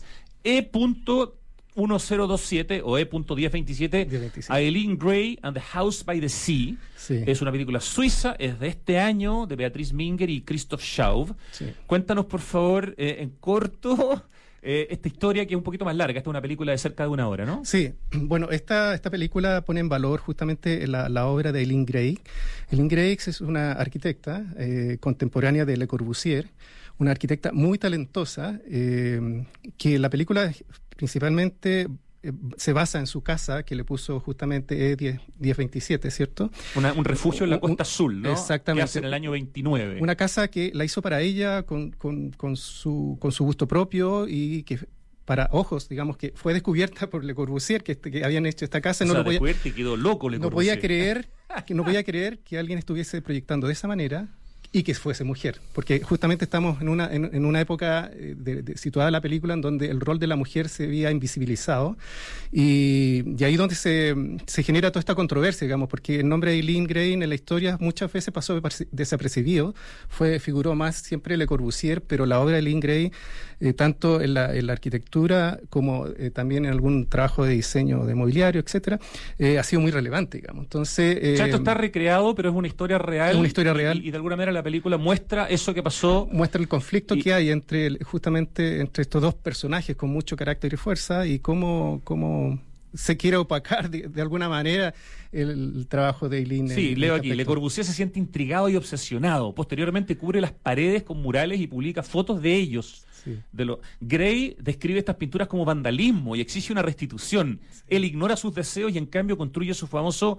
S2: E.1027 o E.1027, Eileen Gray and the House by the Sea. Sí. Es una película suiza, es de este año, de Beatriz Minger y Christoph Schaub. Sí. Cuéntanos, por favor, en corto, esta historia que es un poquito más larga. Esta es una película de cerca de 1 hora, ¿no?
S3: Sí, bueno, esta película pone en valor justamente la obra de Eileen Gray. Eileen Gray es una arquitecta contemporánea de Le Corbusier, una arquitecta muy talentosa, que la película principalmente se basa en su casa, que le puso justamente E1027, ¿cierto?
S2: Un refugio en la Costa Azul, ¿no?
S3: Exactamente.
S2: Que hace en el año 29.
S3: Una casa que la hizo para ella con su gusto propio y que para ojos, digamos, que fue descubierta por Le Corbusier, que habían hecho esta casa.
S2: O sea, descubierta y quedó loco Le Corbusier.
S3: No podía creer que alguien estuviese proyectando de esa manera y que fuese mujer, porque justamente estamos en una época situada en la película en donde el rol de la mujer se había invisibilizado y ahí donde se genera toda esta controversia, digamos, porque el nombre de Eileen Gray en la historia muchas veces pasó desapercibido, figuró más siempre Le Corbusier, pero la obra de Eileen Gray, tanto en la arquitectura como también en algún trabajo de diseño de mobiliario, etcétera, ha sido muy relevante, digamos. Entonces,
S2: esto está recreado, pero es una historia real.
S3: Es una historia real.
S2: Y de alguna manera la película muestra eso que pasó.
S3: Muestra el conflicto que hay justamente entre estos dos personajes con mucho carácter y fuerza y cómo se quiere opacar de alguna manera el trabajo de Eileen.
S2: Sí, leo aquí, Le Corbusier se siente intrigado y obsesionado. Posteriormente cubre las paredes con murales y publica fotos de ellos. Sí. Gray describe estas pinturas como vandalismo y exige una restitución. Sí. Él ignora sus deseos y en cambio construye su famoso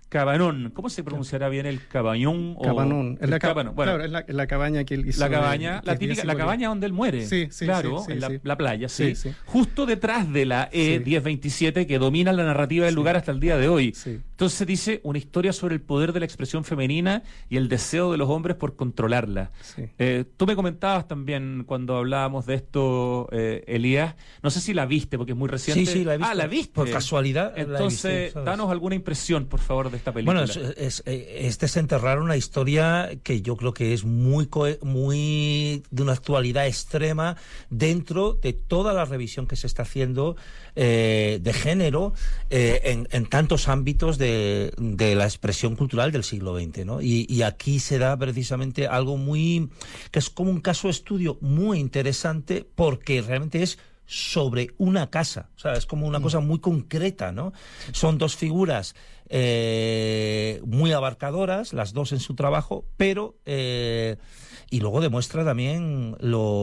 S2: Cabanón. ¿Cómo se pronunciará bien el Cabañón?
S3: Cabanón.
S2: El Cabanón. Bueno,
S3: claro, es la cabaña que él hizo.
S2: La cabaña, la típica, la cabaña donde él muere.
S3: Sí,
S2: claro,
S3: sí,
S2: en
S3: sí.
S2: la playa, sí.
S3: Sí.
S2: Justo detrás de la E1027 que domina la narrativa del lugar hasta el día de hoy.
S3: Sí.
S2: Entonces dice una historia sobre el poder de la expresión femenina y el deseo de los hombres por controlarla.
S3: Sí.
S2: Tú me comentabas también cuando hablábamos de esto, Elías, no sé si la viste porque es muy reciente.
S4: Sí, la he visto.
S2: Ah, la viste.
S4: Por casualidad.
S2: Entonces, danos alguna impresión, por favor, de esta película.
S4: Bueno, es desenterrar una historia que yo creo que es muy de una actualidad extrema dentro de toda la revisión que se está haciendo de género en tantos ámbitos de la expresión cultural del siglo XX, ¿no? Y aquí se da precisamente algo que es como un caso de estudio muy interesante porque realmente es sobre una casa, o sea, es como una cosa muy concreta, ¿no? Son dos figuras muy abarcadoras, las dos en su trabajo, pero y luego demuestra también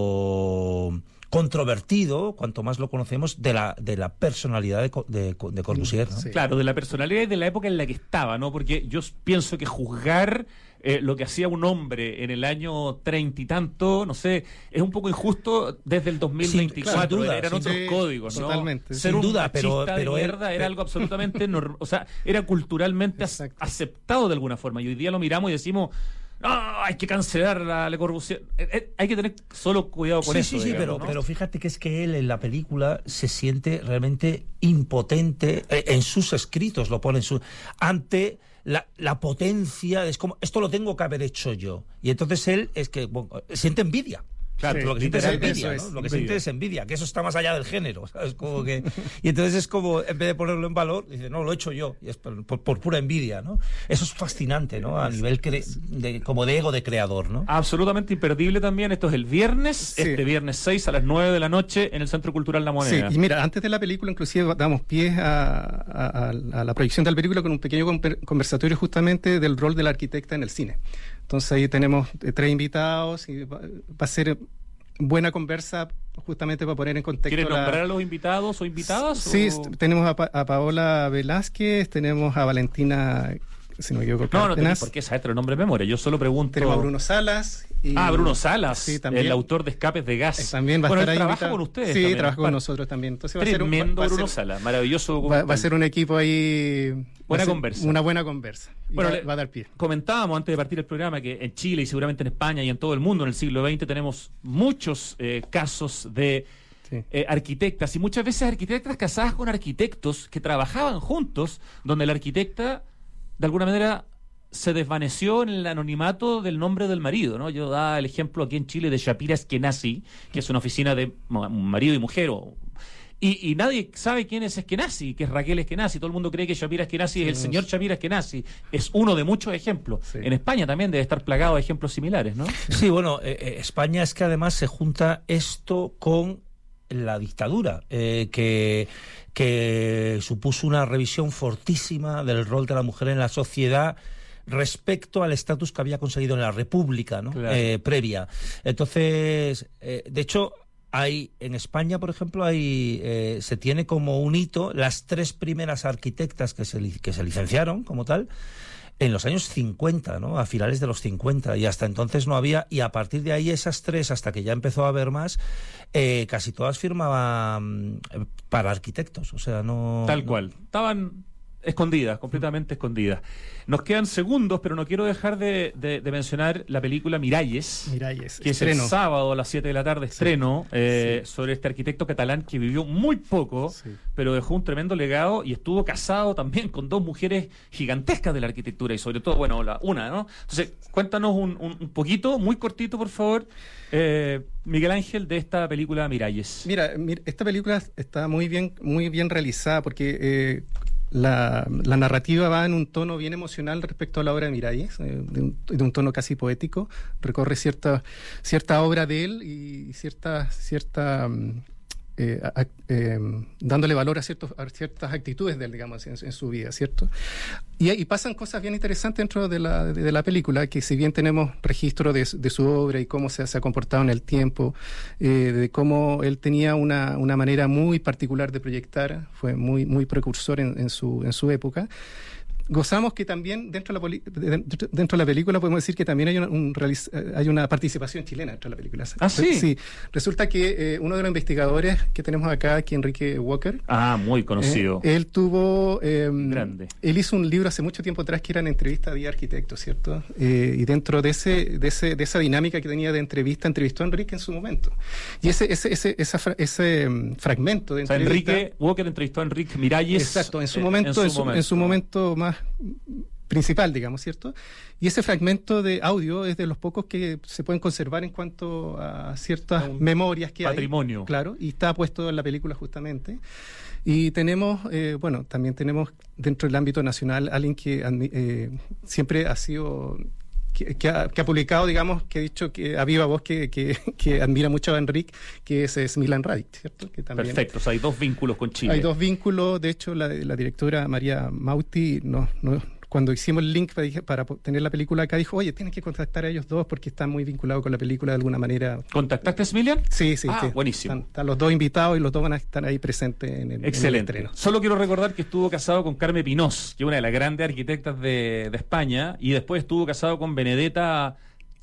S4: lo controvertido, cuanto más lo conocemos, de la personalidad de Corbusier, ¿no?
S3: Sí.
S2: Claro, de la personalidad y de la época en la que estaba, ¿no? Porque yo pienso que juzgar lo que hacía un hombre en el año 30 y tanto, no sé, es un poco injusto desde el 2024.
S4: Sin duda,
S2: eran otros códigos, ¿no?
S3: Totalmente.
S2: Ser
S4: Sin
S2: un
S4: duda,
S2: machista
S4: pero
S2: de mierda era algo absolutamente normal, o sea, era culturalmente aceptado de alguna forma. Y hoy día lo miramos y decimos, no, hay que cancelar la Le Corbusier. Hay que tener solo cuidado con eso.
S4: Sí,
S2: digamos, ¿no?
S4: pero fíjate que es que él en la película se siente realmente impotente, en sus escritos lo pone ante la potencia, es como, esto lo tengo que haber hecho yo. Y entonces él siente envidia. Claro,
S2: Sí,
S4: lo que siente es
S2: literal,
S4: envidia,
S3: eso
S4: ¿no?
S3: es,
S4: Lo que siente es envidia, que eso está más allá del género, ¿sabes? Como que... Y entonces es como, en vez de ponerlo en valor, dice, no, lo he hecho yo, y es por pura envidia, ¿no? Eso es fascinante, ¿no? A nivel como de ego de creador, ¿no?
S2: Absolutamente imperdible también. Esto es el viernes, este viernes 6 a las 9 de la noche en el Centro Cultural La Moneda.
S3: Sí, y mira, antes de la película inclusive damos pie a la proyección de la película con un pequeño conversatorio justamente del rol del arquitecta en el cine. Entonces ahí tenemos 3 invitados y va a ser buena conversa justamente para poner en contexto.
S2: ¿Quieres nombrar a los invitados o invitadas?
S3: Sí, tenemos a Paola Velázquez, tenemos a Valentina, si no me equivoco,
S2: No tenés por qué saber el nombre de memoria, yo solo pregunto.
S3: Tenemos a Bruno Salas.
S2: Bruno Salas,
S3: sí, también,
S2: el autor de Escapes de Gas.
S3: También va a estar ahí.
S2: Trabaja con ustedes.
S3: Sí,
S2: también,
S3: trabaja con nosotros también. Entonces
S2: Tremendo Bruno Salas, maravilloso documental.
S3: Va a ser un equipo ahí.
S2: Conversa.
S3: Una buena conversa.
S2: Bueno,
S3: va a dar pie.
S2: Comentábamos antes de partir el programa que en Chile y seguramente en España y en todo el mundo en el siglo XX tenemos muchos casos de arquitectas y muchas veces arquitectas casadas con arquitectos que trabajaban juntos, donde la arquitecta de alguna manera se desvaneció en el anonimato del nombre del marido, ¿no? Yo daba el ejemplo aquí en Chile de Shapira Eskenazi, que es una oficina de marido y mujer, y nadie sabe quién es Eskenazi, que es Raquel Eskenazi. Todo el mundo cree que Shapira Eskenazi es el señor Shapira Eskenazi. Es uno de muchos ejemplos. Sí. En España también debe estar plagado de ejemplos similares, ¿no?
S4: Sí, bueno, España es que además se junta esto con la dictadura, que supuso una revisión fortísima del rol de la mujer en la sociedad respecto al estatus que había conseguido en la República, ¿no? Claro. Previa. Entonces, de hecho, en España, por ejemplo, se tiene como un hito las 3 primeras arquitectas que se licenciaron como tal en los años 50, ¿no? A finales de los 50, y hasta entonces no había, y a partir de ahí esas 3, hasta que ya empezó a haber más, casi todas firmaban para arquitectos, o sea, no...
S2: Tal cual, estaban escondidas, completamente escondidas. Nos quedan segundos, pero no quiero dejar de mencionar la película Miralles, que estreno. Es el sábado a las 7 de la tarde, estreno, sobre este arquitecto catalán que vivió muy poco, pero dejó un tremendo legado y estuvo casado también con 2 mujeres gigantescas de la arquitectura y sobre todo, bueno, una, ¿no? Entonces, cuéntanos un poquito, muy cortito, por favor, Miguel Ángel, de esta película Miralles.
S3: Mira, esta película está muy bien realizada porque... La narrativa va en un tono bien emocional respecto a la obra de Miralles, de un tono casi poético, recorre cierta obra de él y cierta dándole valor a ciertas actitudes de él, digamos, en su vida, ¿cierto? Y pasan cosas bien interesantes dentro de la película, que si bien tenemos registro de su obra y cómo se ha comportado en el tiempo, de cómo él tenía una manera muy particular de proyectar, fue muy precursor en su época. gozamos que también dentro de la película podemos decir que también hay una participación chilena dentro de la película.
S2: ¿Ah, sí?
S3: Sí. Resulta que uno de los investigadores que tenemos acá, aquí Enrique Walker.
S2: Muy conocido.
S3: Él tuvo...
S2: grande.
S3: Él hizo un libro hace mucho tiempo atrás que eran entrevistas de arquitectos, ¿cierto? Y dentro de esa dinámica que tenía de entrevistó a Enrique en su momento. Y ese fragmento de entrevista...
S2: Enrique Walker entrevistó a Enrique Miralles.
S3: Exacto, en su momento más principal, digamos, ¿cierto? Y ese fragmento de audio es de los pocos que se pueden conservar en cuanto a ciertas memorias que
S2: patrimonio.
S3: Hay. Claro, y está puesto en la película justamente. Y tenemos, también tenemos dentro del ámbito nacional alguien que siempre ha sido... Que ha publicado, digamos, que ha dicho que a viva voz que admira mucho a Enrique, que es Milan Radic, ¿cierto? Que también,
S2: perfecto, o sea, hay dos vínculos con Chile.
S3: Hay dos vínculos, de hecho la directora María Mauti cuando hicimos el link para tener la película acá, dijo, oye, tienes que contactar a ellos dos porque están muy vinculados con la película de alguna manera.
S2: ¿Contactaste a Smilian?
S3: Sí.
S2: Buenísimo.
S3: Están los dos invitados y los dos van a estar ahí presentes en el estreno.
S2: Solo quiero recordar que estuvo casado con Carmen Pinós, que es una de las grandes arquitectas de España, y después estuvo casado con Benedetta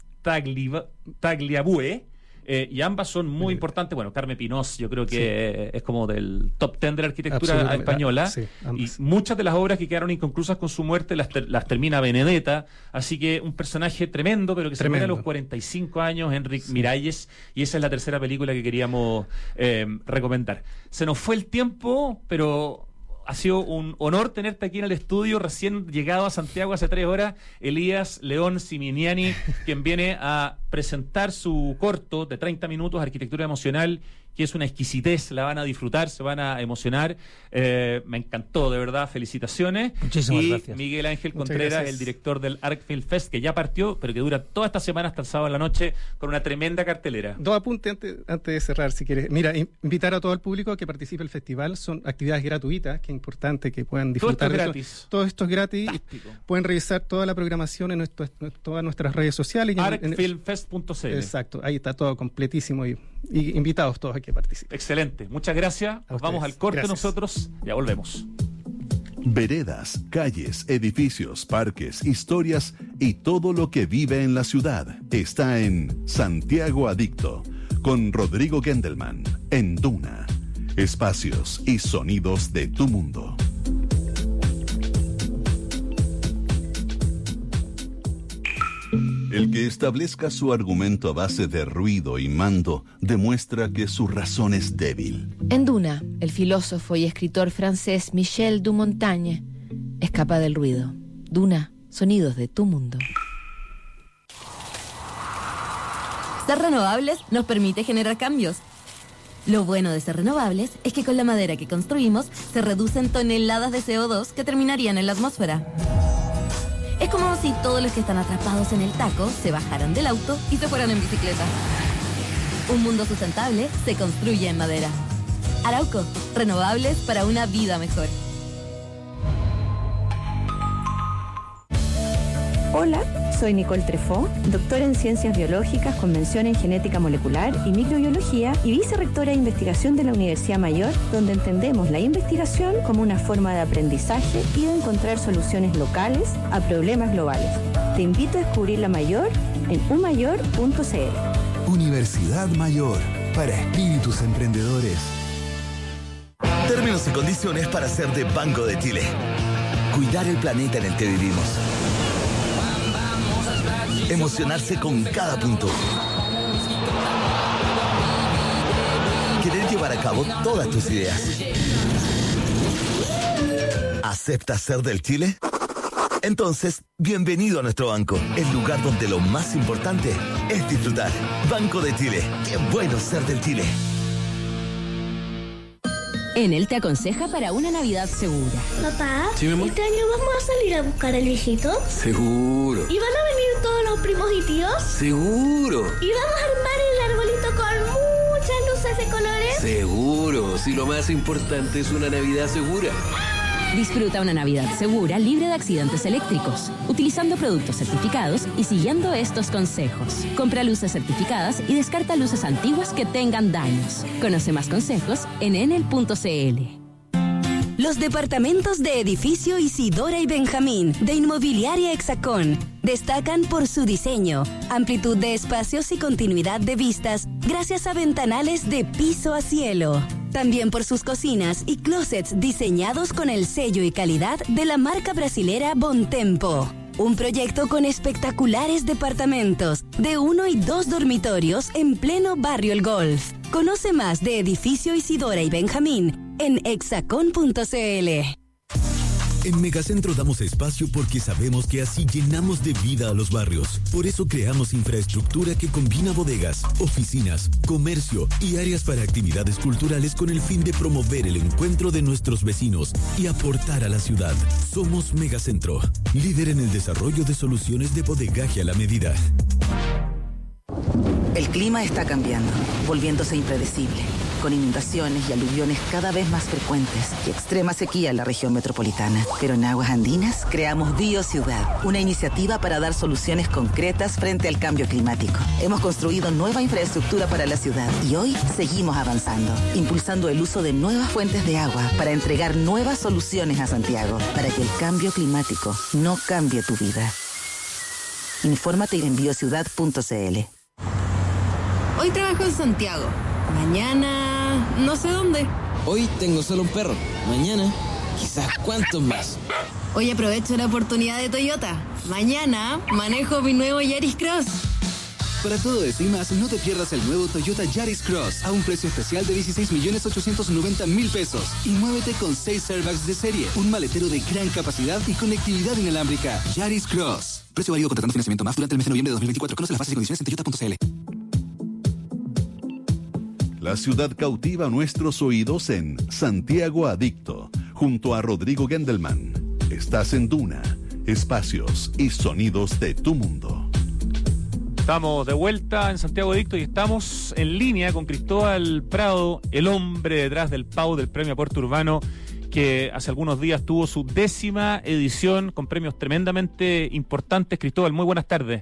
S2: Tagliabue, y ambas son muy importantes. Bueno, Carmen Pinós yo creo que es como del top 10 de la arquitectura española, y muchas de las obras que quedaron inconclusas con su muerte las termina Benedetta, así que un personaje tremendo, pero que se muere a los 45 años, Enrique Miralles, y esa es la tercera película que queríamos recomendar. Se nos fue el tiempo, pero... Ha sido un honor tenerte aquí en el estudio, recién llegado a Santiago hace 3 horas, Elías León Siminiani, quien viene a presentar su corto de 30 minutos, Arquitectura Emocional, que es una exquisitez, la van a disfrutar, se van a emocionar. Me encantó, de verdad, felicitaciones.
S4: Muchísimas gracias.
S2: Miguel Ángel Contreras, el director del Arc Film Fest, que ya partió, pero que dura toda esta semana hasta el sábado en la noche, con una tremenda cartelera.
S3: 2 apuntes antes de cerrar, si quieres. Mira, invitar a todo el público a que participe del festival. Son actividades gratuitas, que es importante que puedan disfrutar.
S2: Todo esto es gratis.
S3: Fantástico. Pueden revisar toda la programación en todas nuestras redes sociales.
S2: Arcfilmfest.cl.
S3: Exacto, ahí está todo completísimo y invitados todos a que participen.
S2: Excelente, muchas gracias. Nos vamos al corte.
S3: Gracias.
S2: Nosotros ya volvemos.
S1: Veredas, calles, edificios, parques, historias y todo lo que vive en la ciudad está en Santiago Adicto, con Rodrigo Gendelman, en Duna. Espacios y sonidos de tu mundo. El que establezca su argumento a base de ruido y mando demuestra que su razón es débil.
S5: En Duna, el filósofo y escritor francés Michel de Montaigne escapa del ruido. Duna, sonidos de tu mundo.
S6: Ser renovables nos permite generar cambios. Lo bueno de ser renovables es que con la madera que construimos se reducen toneladas de CO2 que terminarían en la atmósfera. Es como si todos los que están atrapados en el taco se bajaran del auto y se fueran en bicicleta. Un mundo sustentable se construye en madera. Arauco, renovables para una vida mejor.
S7: Hola, soy Nicole Trefó, doctora en Ciencias Biológicas con mención en Genética Molecular y Microbiología y vicerrectora de Investigación de la Universidad Mayor, donde entendemos la investigación como una forma de aprendizaje y de encontrar soluciones locales a problemas globales. Te invito a descubrir la Mayor en umayor.cl.
S8: Universidad Mayor, para espíritus emprendedores.
S9: Términos y condiciones para ser de Banco de Chile. Cuidar el planeta en el que vivimos. Emocionarse con cada punto. Querer llevar a cabo todas tus ideas. ¿Aceptas ser del Chile? Entonces, bienvenido a nuestro banco, el lugar donde lo más importante es disfrutar. Banco de Chile, qué bueno ser del Chile.
S10: Enel te aconseja para una Navidad segura.
S11: Papá,
S12: ¿Sí, mi amor?
S11: ¿este año vamos a salir a buscar al viejito?
S12: Seguro.
S11: ¿Y van a venir todos los primos y tíos?
S12: Seguro.
S11: ¿Y vamos a armar el arbolito con muchas luces de colores?
S12: Seguro. Si lo más importante es una Navidad segura.
S10: Disfruta una Navidad segura, libre de accidentes eléctricos, utilizando productos certificados y siguiendo estos consejos. Compra luces certificadas y descarta luces antiguas que tengan daños. Conoce más consejos en enel.cl.
S13: Los departamentos de edificio Isidora y Benjamín de Inmobiliaria Hexacón destacan por su diseño, amplitud de espacios y continuidad de vistas gracias a ventanales de piso a cielo. También por sus cocinas y closets diseñados con el sello y calidad de la marca brasilera Bontempo. Un proyecto con espectaculares departamentos de 1 y 2 dormitorios en pleno barrio El Golf. Conoce más de Edificio Isidora y Benjamín en hexacon.cl.
S14: En Megacentro damos espacio porque sabemos que así llenamos de vida a los barrios. Por eso creamos infraestructura que combina bodegas, oficinas, comercio y áreas para actividades culturales con el fin de promover el encuentro de nuestros vecinos y aportar a la ciudad. Somos Megacentro, líder en el desarrollo de soluciones de bodegaje a la medida.
S15: El clima está cambiando, volviéndose impredecible, con inundaciones y aluviones cada vez más frecuentes y extrema sequía en la región metropolitana. Pero en Aguas Andinas creamos BioCiudad, una iniciativa para dar soluciones concretas frente al cambio climático. Hemos construido nueva infraestructura para la ciudad y hoy seguimos avanzando, impulsando el uso de nuevas fuentes de agua para entregar nuevas soluciones a Santiago, para que el cambio climático no cambie tu vida. Infórmate en biociudad.cl.
S16: Hoy trabajo en Santiago. Mañana, no sé dónde.
S17: Hoy tengo solo un perro. Mañana, quizás cuántos más.
S16: Hoy aprovecho la oportunidad de Toyota. Mañana manejo mi nuevo Yaris Cross.
S18: Para todo eso y más, no te pierdas el nuevo Toyota Yaris Cross a un precio especial de 16.890.000 pesos. Y muévete con 6 airbags de serie, un maletero de gran capacidad y conectividad inalámbrica. Yaris Cross. Precio válido contratando financiamiento más durante el mes de noviembre de 2024. Conoce las bases y condiciones en toyota.cl.
S1: La ciudad cautiva nuestros oídos en Santiago Adicto, junto a Rodrigo Gendelman. Estás en Duna, espacios y sonidos de tu mundo.
S2: Estamos de vuelta en Santiago Adicto y estamos en línea con Cristóbal Prado, el hombre detrás del PAU, del Premio Aporte Urbano, que hace algunos días tuvo su 10ª edición con premios tremendamente importantes. Cristóbal, muy buenas tardes.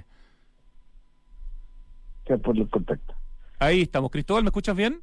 S19: Gracias por el contacto.
S2: Ahí estamos. Cristóbal, ¿me escuchas bien?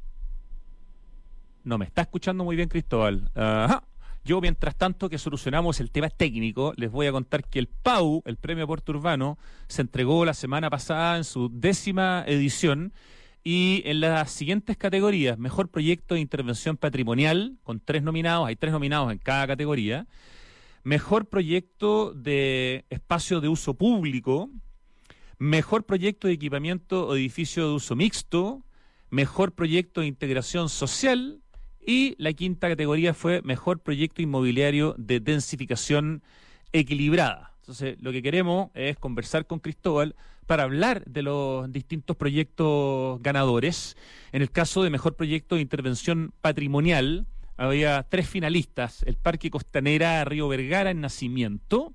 S2: No me está escuchando muy bien, Cristóbal. Ajá. Yo, mientras tanto que solucionamos el tema técnico, les voy a contar que el PAU, el Premio Aporte Urbano, se entregó la semana pasada en su 10ª edición y en las siguientes categorías: Mejor Proyecto de Intervención Patrimonial, con 3 nominados, hay 3 nominados en cada categoría; Mejor Proyecto de Espacio de Uso Público; Mejor Proyecto de Equipamiento o Edificio de Uso Mixto; Mejor Proyecto de Integración Social; y la 5ª categoría fue Mejor Proyecto Inmobiliario de Densificación Equilibrada. Entonces, lo que queremos es conversar con Cristóbal para hablar de los distintos proyectos ganadores. En el caso de Mejor Proyecto de Intervención Patrimonial, había 3 finalistas: el Parque Costanera Río Vergara en Nacimiento,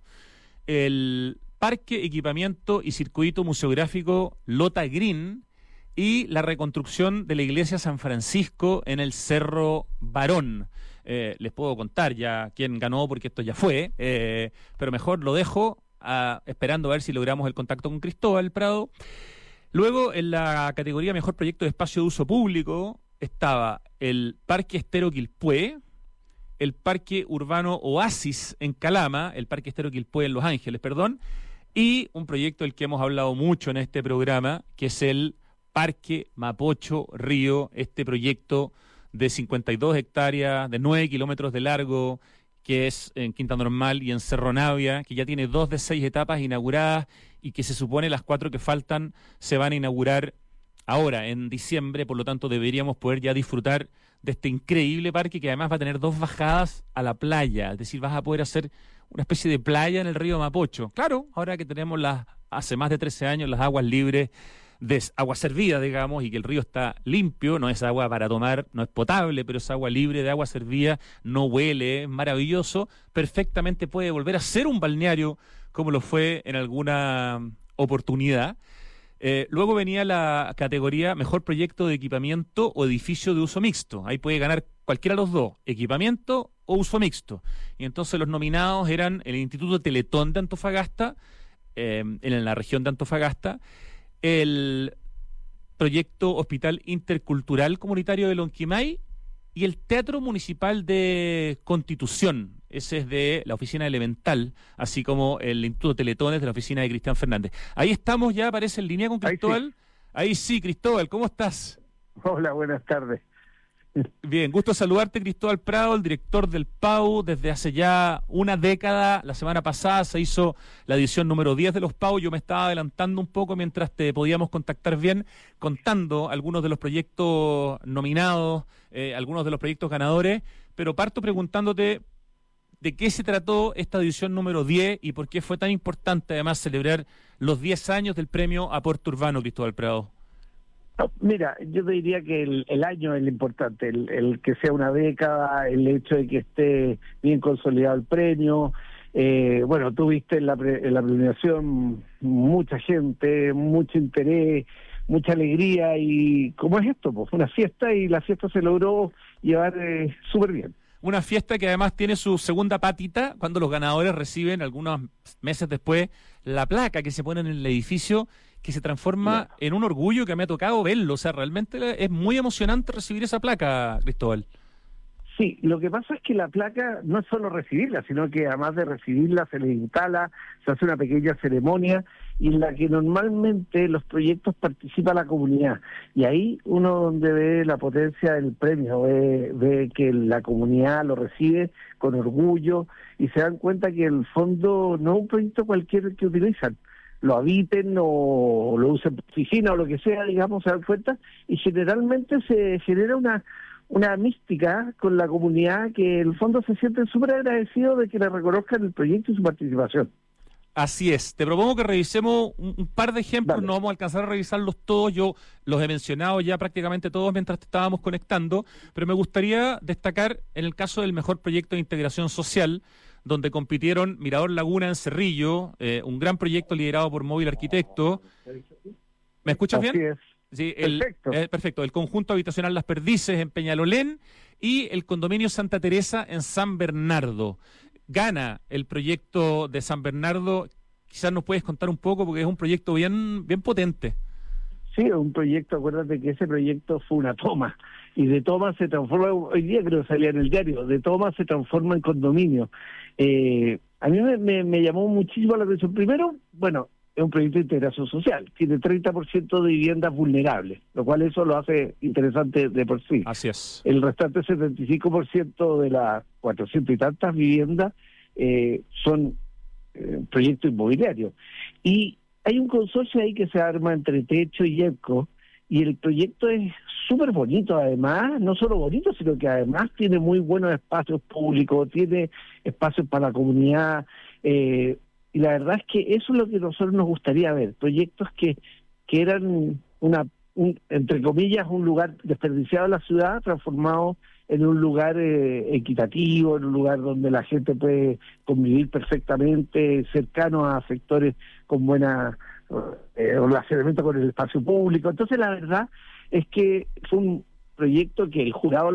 S2: el Parque, Equipamiento y Circuito Museográfico Lota Green y la reconstrucción de la Iglesia San Francisco en el Cerro Barón. Les puedo contar ya quién ganó porque esto ya fue, pero mejor lo dejo esperando a ver si logramos el contacto con Cristóbal Prado. Luego, en la categoría Mejor Proyecto de Espacio de Uso Público, estaba el Parque Estero Quilpué, el Parque Urbano Oasis en Calama, el Parque Estero Quilpué en Los Ángeles, perdón, y un proyecto del que hemos hablado mucho en este programa, que es el Parque Mapocho Río, este proyecto de 52 hectáreas, de 9 kilómetros de largo, que es en Quinta Normal y en Cerro Navia, que ya tiene 2 de 6 etapas inauguradas y que se supone las 4 que faltan se van a inaugurar ahora, en diciembre. Por lo tanto, deberíamos poder ya disfrutar de este increíble parque, que además va a tener 2 bajadas a la playa, es decir, vas a poder hacer una especie de playa en el río Mapocho. Claro, ahora que tenemos hace más de 13 años las aguas libres de agua servida, digamos, y que el río está limpio, no es agua para tomar, no es potable, pero es agua libre de agua servida, no huele, es maravilloso, perfectamente puede volver a ser un balneario como lo fue en alguna oportunidad. Luego venía la categoría Mejor Proyecto de Equipamiento o Edificio de Uso Mixto. Ahí puede ganar cualquiera de los dos, equipamiento o uso mixto. Y entonces los nominados eran el Instituto Teletón de Antofagasta, en la región de Antofagasta, el Proyecto Hospital Intercultural Comunitario de Lonquimay y el Teatro Municipal de Constitución. Ese es de la Oficina Elemental, así como el Instituto Teletones de la oficina de Cristian Fernández. Ahí estamos, ya aparece en línea con Cristóbal. Ahí sí, Cristóbal, ¿cómo estás?
S19: Hola, buenas tardes.
S2: Bien, gusto saludarte, Cristóbal Prado, el director del PAU desde hace ya una década. La semana pasada se hizo la edición número 10 de los PAU. Yo me estaba adelantando un poco mientras te podíamos contactar bien, contando algunos de los proyectos nominados, algunos de los proyectos ganadores, pero parto preguntándote de qué se trató esta edición número 10 y por qué fue tan importante además celebrar los 10 años del premio Aporte Urbano, Cristóbal Prado.
S19: No, mira, yo te diría que el año es lo importante, el que sea una década, el hecho de que esté bien consolidado el premio. Bueno, tú viste en la premiación mucha gente, mucho interés, mucha alegría, y ¿cómo es esto? Pues fue una fiesta y la fiesta se logró llevar súper bien.
S2: Una fiesta que además tiene su segunda patita cuando los ganadores reciben algunos meses después la placa que se pone en el edificio, que se transforma en un orgullo que me ha tocado verlo. O sea, realmente es muy emocionante recibir esa placa, Cristóbal.
S19: Sí, lo que pasa es que la placa no es solo recibirla, sino que además de recibirla se le instala, se hace una pequeña ceremonia y en la que normalmente los proyectos participa la comunidad. Y ahí uno donde ve la potencia del premio, ve que la comunidad lo recibe con orgullo y se dan cuenta que en el fondo no es un proyecto cualquiera que utilizan. Lo habiten o lo usen por oficina o lo que sea, digamos, se dan cuenta, y generalmente se genera una mística con la comunidad que en el fondo se sienten súper agradecidos de que le reconozcan el proyecto y su participación.
S2: Así es. Te propongo que revisemos un par de ejemplos. Dale. No vamos a alcanzar a revisarlos todos. Yo los he mencionado ya prácticamente todos mientras te estábamos conectando, pero me gustaría destacar en el caso del mejor proyecto de integración social, donde compitieron Mirador Laguna en Cerrillo, un gran proyecto liderado por Móvil Arquitecto. ¿Me escuchas bien?
S19: Así es.
S2: Sí,
S19: perfecto.
S2: El conjunto habitacional Las Perdices en Peñalolén y el condominio Santa Teresa en San Bernardo. Gana el proyecto de San Bernardo. Quizás nos puedes contar un poco porque es un proyecto bien potente.
S19: Sí, es un proyecto, acuérdate que ese proyecto fue una toma, y de toma se transforma, hoy día creo que salía en el diario, de toma se transforma en condominio. A mí me llamó muchísimo la atención. Primero, bueno, es un proyecto de integración social, tiene 30% de viviendas vulnerables, lo cual eso lo hace interesante de por sí.
S2: Así es.
S19: El restante 75% de las 400 y tantas viviendas son proyectos inmobiliarios. Y hay un consorcio ahí que se arma entre Techo y EPCO, y el proyecto es súper bonito además, no solo bonito, sino que además tiene muy buenos espacios públicos, tiene espacios para la comunidad, y la verdad es que eso es lo que a nosotros nos gustaría ver, proyectos que eran entre comillas, un lugar desperdiciado de la ciudad, transformado en un lugar equitativo, en un lugar donde la gente puede convivir perfectamente, cercano a sectores con buena relacionamiento con el espacio público. Entonces la verdad es que fue un proyecto que el jurado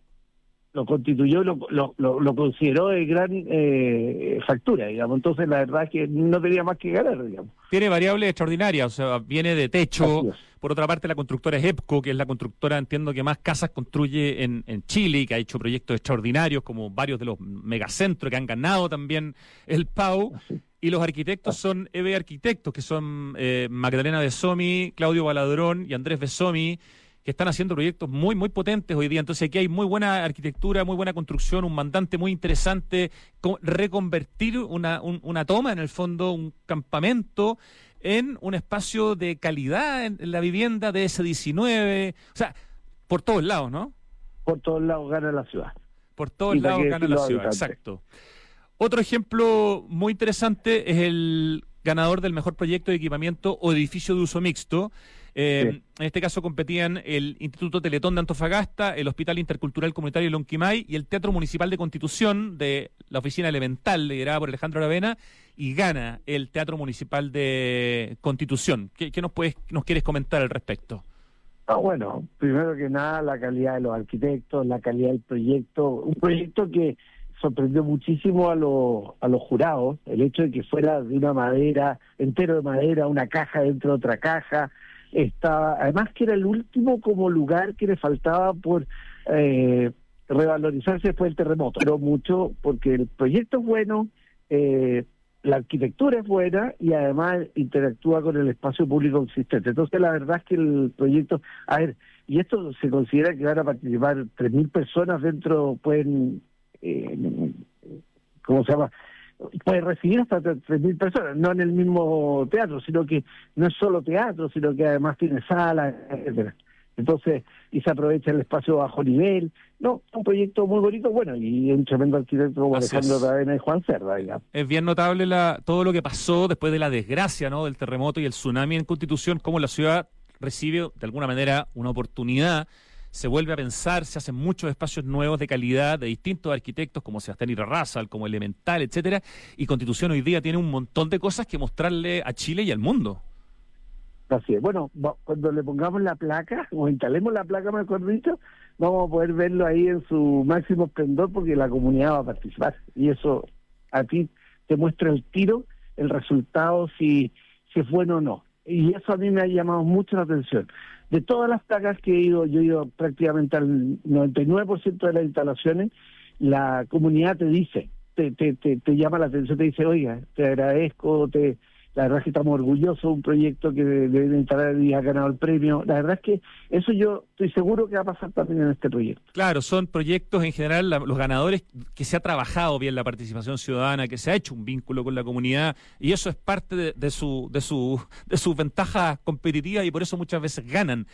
S19: lo constituyó, lo consideró de gran factura, digamos. Entonces la verdad es que no tenía más que ganar, digamos.
S2: Tiene variables extraordinarias, o sea, viene de Techo. Por otra parte, la constructora es EPCO, que es la constructora, entiendo, que más casas construye en Chile y que ha hecho proyectos extraordinarios, como varios de los megacentros que han ganado también el PAU. Y los arquitectos son EB Arquitectos, que son Magdalena Besomi, Claudio Baladrón y Andrés Besomi, que están haciendo proyectos muy potentes hoy día. Entonces aquí hay muy buena arquitectura, muy buena construcción, un mandante muy interesante, reconvertir una toma, en el fondo, un campamento, en un espacio de calidad en la vivienda de S19. O sea, por todos lados, ¿no?
S19: Por todos lados gana la ciudad.
S2: Por todos lados gana la ciudad, exacto. Otro ejemplo muy interesante es el ganador del mejor proyecto de equipamiento o edificio de uso mixto. En este caso competían el Instituto Teletón de Antofagasta, el Hospital Intercultural Comunitario Lonquimay y el Teatro Municipal de Constitución de la Oficina Elemental, liderada por Alejandro Aravena, y gana el Teatro Municipal de Constitución. ¿Qué nos quieres comentar al respecto?
S19: Bueno, primero que nada, la calidad de los arquitectos, la calidad del proyecto, un proyecto que sorprendió muchísimo a los jurados, el hecho de que fuera de una madera, entero de madera, una caja dentro de otra caja. Además que era el último como lugar que le faltaba por revalorizarse después del terremoto, pero mucho porque el proyecto es bueno, la arquitectura es buena y además interactúa con el espacio público existente. Entonces la verdad es que el proyecto, y esto se considera que van a participar 3.000 personas dentro, pueden, ¿cómo se llama? Puede recibir hasta 3.000 personas, no en el mismo teatro, sino que no es solo teatro, sino que además tiene salas, etcétera. Entonces, y se aprovecha el espacio bajo nivel. No, un proyecto muy bonito, bueno, y un tremendo arquitecto como Alejandro Ravena y Juan Cerda, digamos.
S2: Es bien notable todo lo que pasó después de la desgracia, ¿no?, del terremoto y el tsunami en Constitución, cómo la ciudad recibe de alguna manera una oportunidad, se vuelve a pensar, se hacen muchos espacios nuevos de calidad de distintos arquitectos como Sebastián Irarrázaval, como Elemental, etcétera, y Constitución hoy día tiene un montón de cosas que mostrarle a Chile y al mundo.
S19: Así es. Bueno, cuando le pongamos la placa, o instalemos la placa, mejor dicho, vamos a poder verlo ahí en su máximo esplendor porque la comunidad va a participar. Y eso a ti te muestra el tiro, el resultado, si es bueno o no. Y eso a mí me ha llamado mucho la atención. De todas las placas que yo he ido prácticamente al 99% de las instalaciones, la comunidad te dice, te llama la atención, te dice, oiga, te agradezco, la verdad es que estamos orgullosos de un proyecto que deben instalar y ha ganado el premio. La verdad es que eso yo estoy seguro que va a pasar también en este proyecto.
S2: Claro, son proyectos en general, los ganadores, que se ha trabajado bien la participación ciudadana, que se ha hecho un vínculo con la comunidad, y eso es parte de sus ventajas competitivas y por eso muchas veces ganan.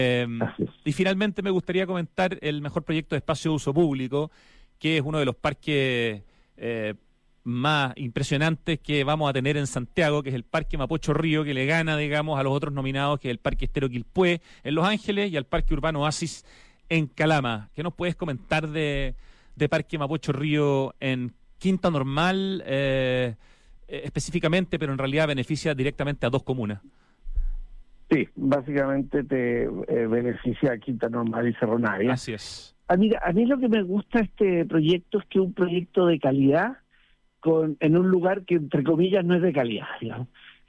S2: Y finalmente me gustaría comentar el mejor proyecto de espacio de uso público, que es uno de los parques más impresionantes que vamos a tener en Santiago, que es el Parque Mapocho Río, que le gana, digamos, a los otros nominados, que es el Parque Estero Quilpué en Los Ángeles y al Parque Urbano Oasis en Calama. ¿Qué nos puedes comentar de Parque Mapocho Río en Quinta Normal específicamente, pero en realidad beneficia directamente a 2 comunas?
S19: Sí, básicamente te beneficia a Quinta Normal y Cerro Navia.
S2: Así es.
S19: A mí lo que me gusta de este proyecto es que es un proyecto de calidad en un lugar que entre comillas no es de calidad, digamos.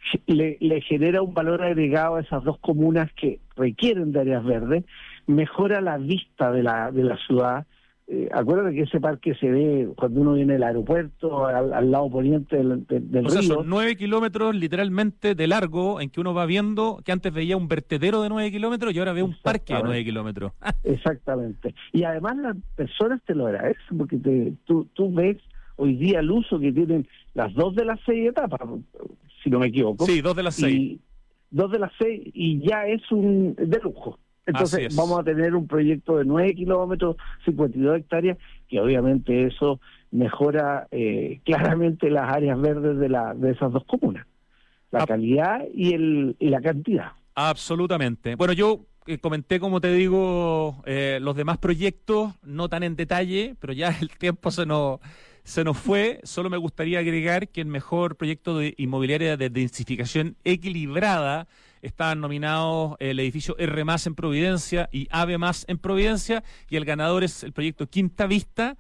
S19: Le genera un valor agregado a esas 2 comunas que requieren de áreas verdes, mejora la vista de la ciudad. Acuérdate que ese parque se ve cuando uno viene del aeropuerto, al lado poniente del río.
S2: O sea, son 9 kilómetros literalmente de largo, en que uno va viendo que antes veía un vertedero de 9 kilómetros y ahora ve un parque de 9 kilómetros.
S19: Exactamente. Y además las personas te lo agradecen porque tú ves hoy día el uso que tienen las 2 de las 6 etapas, si no me equivoco.
S2: Sí, 2 de las 6.
S19: 2 de las 6 y ya es de lujo. Entonces vamos a tener un proyecto de 9 kilómetros, 52 hectáreas, que obviamente eso mejora claramente las áreas verdes de esas 2 comunas. La calidad y la cantidad.
S2: Absolutamente. Bueno, yo comenté, como te digo, los demás proyectos, no tan en detalle, pero ya el tiempo se nos fue. Solo me gustaría agregar que el mejor proyecto de inmobiliaria de densificación equilibrada estaban nominados el edificio R+ en Providencia y AVE+ en Providencia, y el ganador es el proyecto Quinta Vista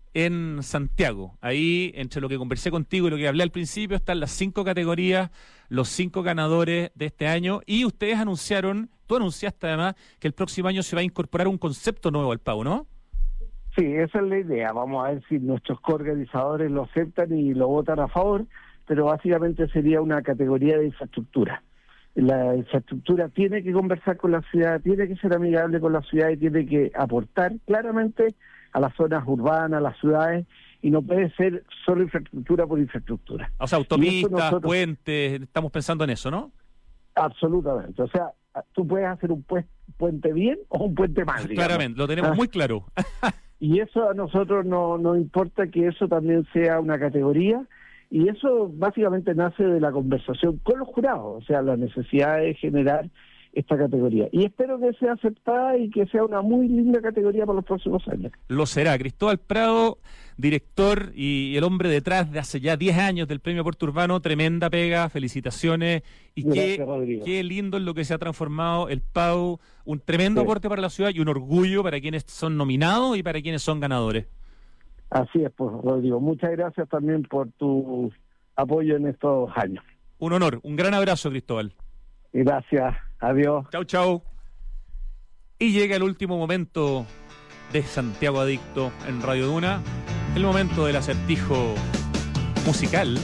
S2: en Santiago. Ahí, entre lo que conversé contigo y lo que hablé al principio, están las 5 categorías, los 5 ganadores de este año, y ustedes tú anunciaste además que el próximo año se va a incorporar un concepto nuevo al PAU, ¿no?
S19: Sí, esa es la idea. Vamos a ver si nuestros coorganizadores lo aceptan y lo votan a favor, pero básicamente sería una categoría de infraestructura. La infraestructura tiene que conversar con la ciudad, tiene que ser amigable con la ciudad y tiene que aportar claramente a las zonas urbanas, a las ciudades, y no puede ser solo infraestructura por infraestructura.
S2: O sea, autopistas, puentes, estamos pensando en eso, ¿no?
S19: Absolutamente. O sea, tú puedes hacer un puente bien o un puente mal, digamos.
S2: Claramente, lo tenemos muy claro.
S19: Y eso a nosotros no importa que eso también sea una categoría, y eso básicamente nace de la conversación con los jurados, o sea, la necesidad de generar esta categoría. Y espero que sea aceptada y que sea una muy linda categoría para los próximos años.
S2: Lo será. Cristóbal Prado, director y el hombre detrás de hace ya 10 años del Premio Puerto Urbano, tremenda pega, felicitaciones. Y qué lindo es lo que se ha transformado el PAU, un tremendo aporte para la ciudad y un orgullo para quienes son nominados y para quienes son ganadores.
S19: Así es, pues, Rodrigo. Muchas gracias también por tu apoyo en estos años.
S2: Un honor. Un gran abrazo, Cristóbal.
S19: Gracias. Adiós.
S2: Chau, chau. Y llega el último momento de Santiago Adicto en Radio Duna. El momento del acertijo musical.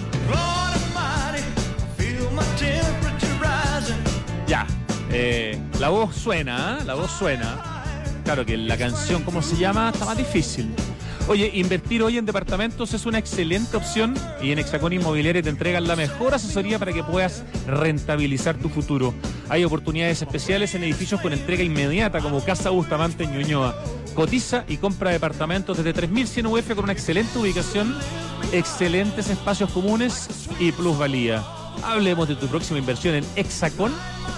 S2: Ya, la voz suena, ¿eh? La voz suena. Claro que la canción, ¿cómo se llama? Está más difícil. Oye, invertir hoy en departamentos es una excelente opción y en Hexacón Inmobiliaria te entregan la mejor asesoría para que puedas rentabilizar tu futuro. Hay oportunidades especiales en edificios con entrega inmediata como Casa Bustamante en Ñuñoa. Cotiza y compra departamentos desde 3.100 UF con una excelente ubicación, excelentes espacios comunes y plusvalía. Hablemos de tu próxima inversión en hexacon.cl.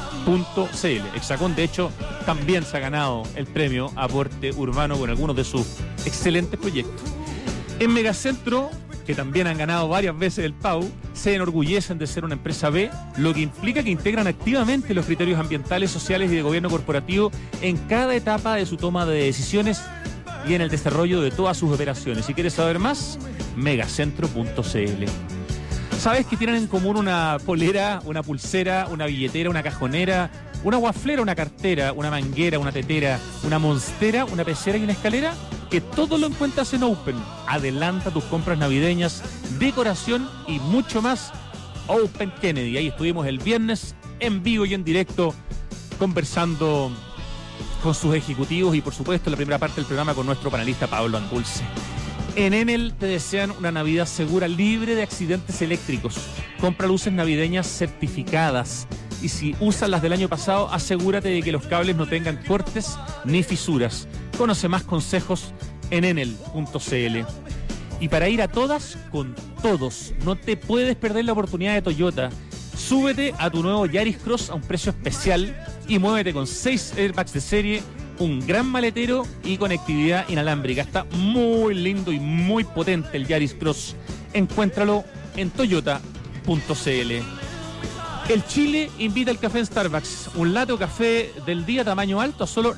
S2: Hexacón, de hecho, también se ha ganado el premio Aporte Urbano con algunos de sus excelentes proyectos. En Megacentro, que también han ganado varias veces el PAU, se enorgullecen de ser una empresa B, lo que implica que integran activamente los criterios ambientales, sociales y de gobierno corporativo en cada etapa de su toma de decisiones y en el desarrollo de todas sus operaciones. Si quieres saber más, megacentro.cl. ¿Sabes que tienen en común una polera, una pulsera, una billetera, una cajonera, una guaflera, una cartera, una manguera, una tetera, una monstera, una pecera y una escalera? Que todo lo encuentras en Open. Adelanta tus compras navideñas, decoración y mucho más. Open Kennedy. Ahí estuvimos el viernes en vivo y en directo conversando con sus ejecutivos y por supuesto la primera parte del programa con nuestro panelista Pablo Andulce. En Enel te desean una Navidad segura, libre de accidentes eléctricos. Compra luces navideñas certificadas. Y si usas las del año pasado, asegúrate de que los cables no tengan cortes ni fisuras. Conoce más consejos en enel.cl. Y para ir a todas, con todos, no te puedes perder la oportunidad de Toyota. Súbete a tu nuevo Yaris Cross a un precio especial y muévete con 6 airbags de serie, un gran maletero y conectividad inalámbrica. Está muy lindo y muy potente el Yaris Cross. Encuéntralo en toyota.cl. El Chile invita al café en Starbucks. Un latte o café del día tamaño alto a solo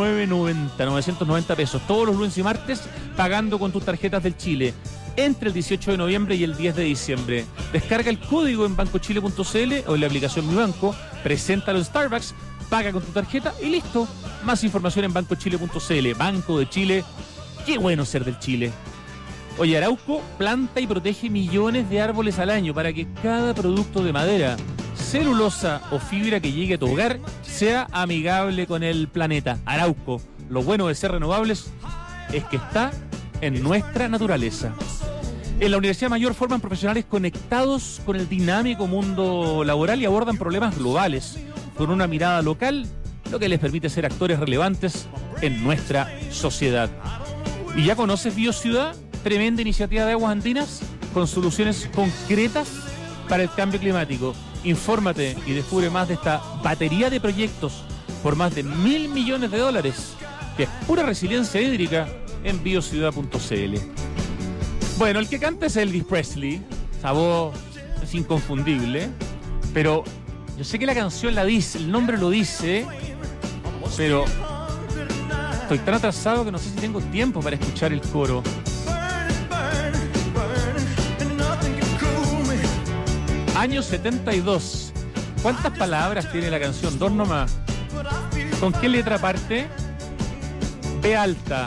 S2: 990 pesos. Todos los lunes y martes pagando con tus tarjetas del Chile. Entre el 18 de noviembre y el 10 de diciembre. Descarga el código en bancochile.cl o en la aplicación Mi Banco. Preséntalo en Starbucks. Paga con tu tarjeta y listo. Más información en bancochile.cl. Banco de Chile. Qué bueno ser del Chile. Oye, Arauco planta y protege millones de árboles al año para que cada producto de madera, celulosa o fibra que llegue a tu hogar sea amigable con el planeta. Arauco, lo bueno de ser renovables es que está en nuestra naturaleza. En la Universidad Mayor forman profesionales conectados con el dinámico mundo laboral y abordan problemas globales con una mirada local, lo que les permite ser actores relevantes en nuestra sociedad. ¿Y ya conoces BioCiudad? Tremenda iniciativa de Aguas Andinas con soluciones concretas para el cambio climático. Infórmate y descubre más de esta batería de proyectos por más de $1.000 millones, que es pura resiliencia hídrica en biociudad.cl. Bueno, el que canta es Elvis Presley. Esa voz es inconfundible, pero yo sé que la canción la dice, el nombre lo dice, pero estoy tan atrasado que no sé si tengo tiempo para escuchar el coro. Año 72. ¿Cuántas palabras tiene la canción? 2 nomás. ¿Con qué letra parte? B alta.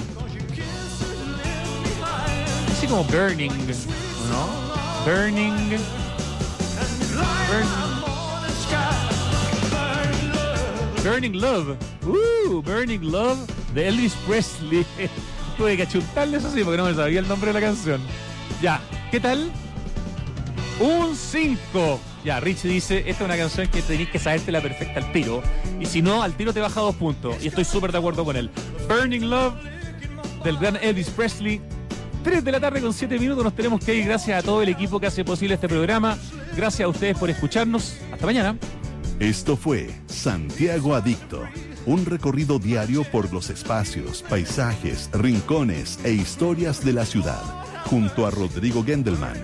S2: Así como Burning, ¿no? Burning. Burning Love. Burning Love de Elvis Presley. Tuve que achuntarle eso sí porque no me sabía el nombre de la canción. Ya, ¿qué tal? Un 5. Ya, Richie dice, esta es una canción que tenés que sabértela perfecta al tiro. Y si no, al tiro te baja 2 puntos. Y estoy súper de acuerdo con él. Burning Love, del gran Elvis Presley. 3 de la tarde con 7 minutos. Nos tenemos que ir. Gracias a todo el equipo que hace posible este programa. Gracias a ustedes por escucharnos. Hasta mañana.
S1: Esto fue Santiago Adicto. Un recorrido diario por los espacios, paisajes, rincones e historias de la ciudad. Junto a Rodrigo Gendelman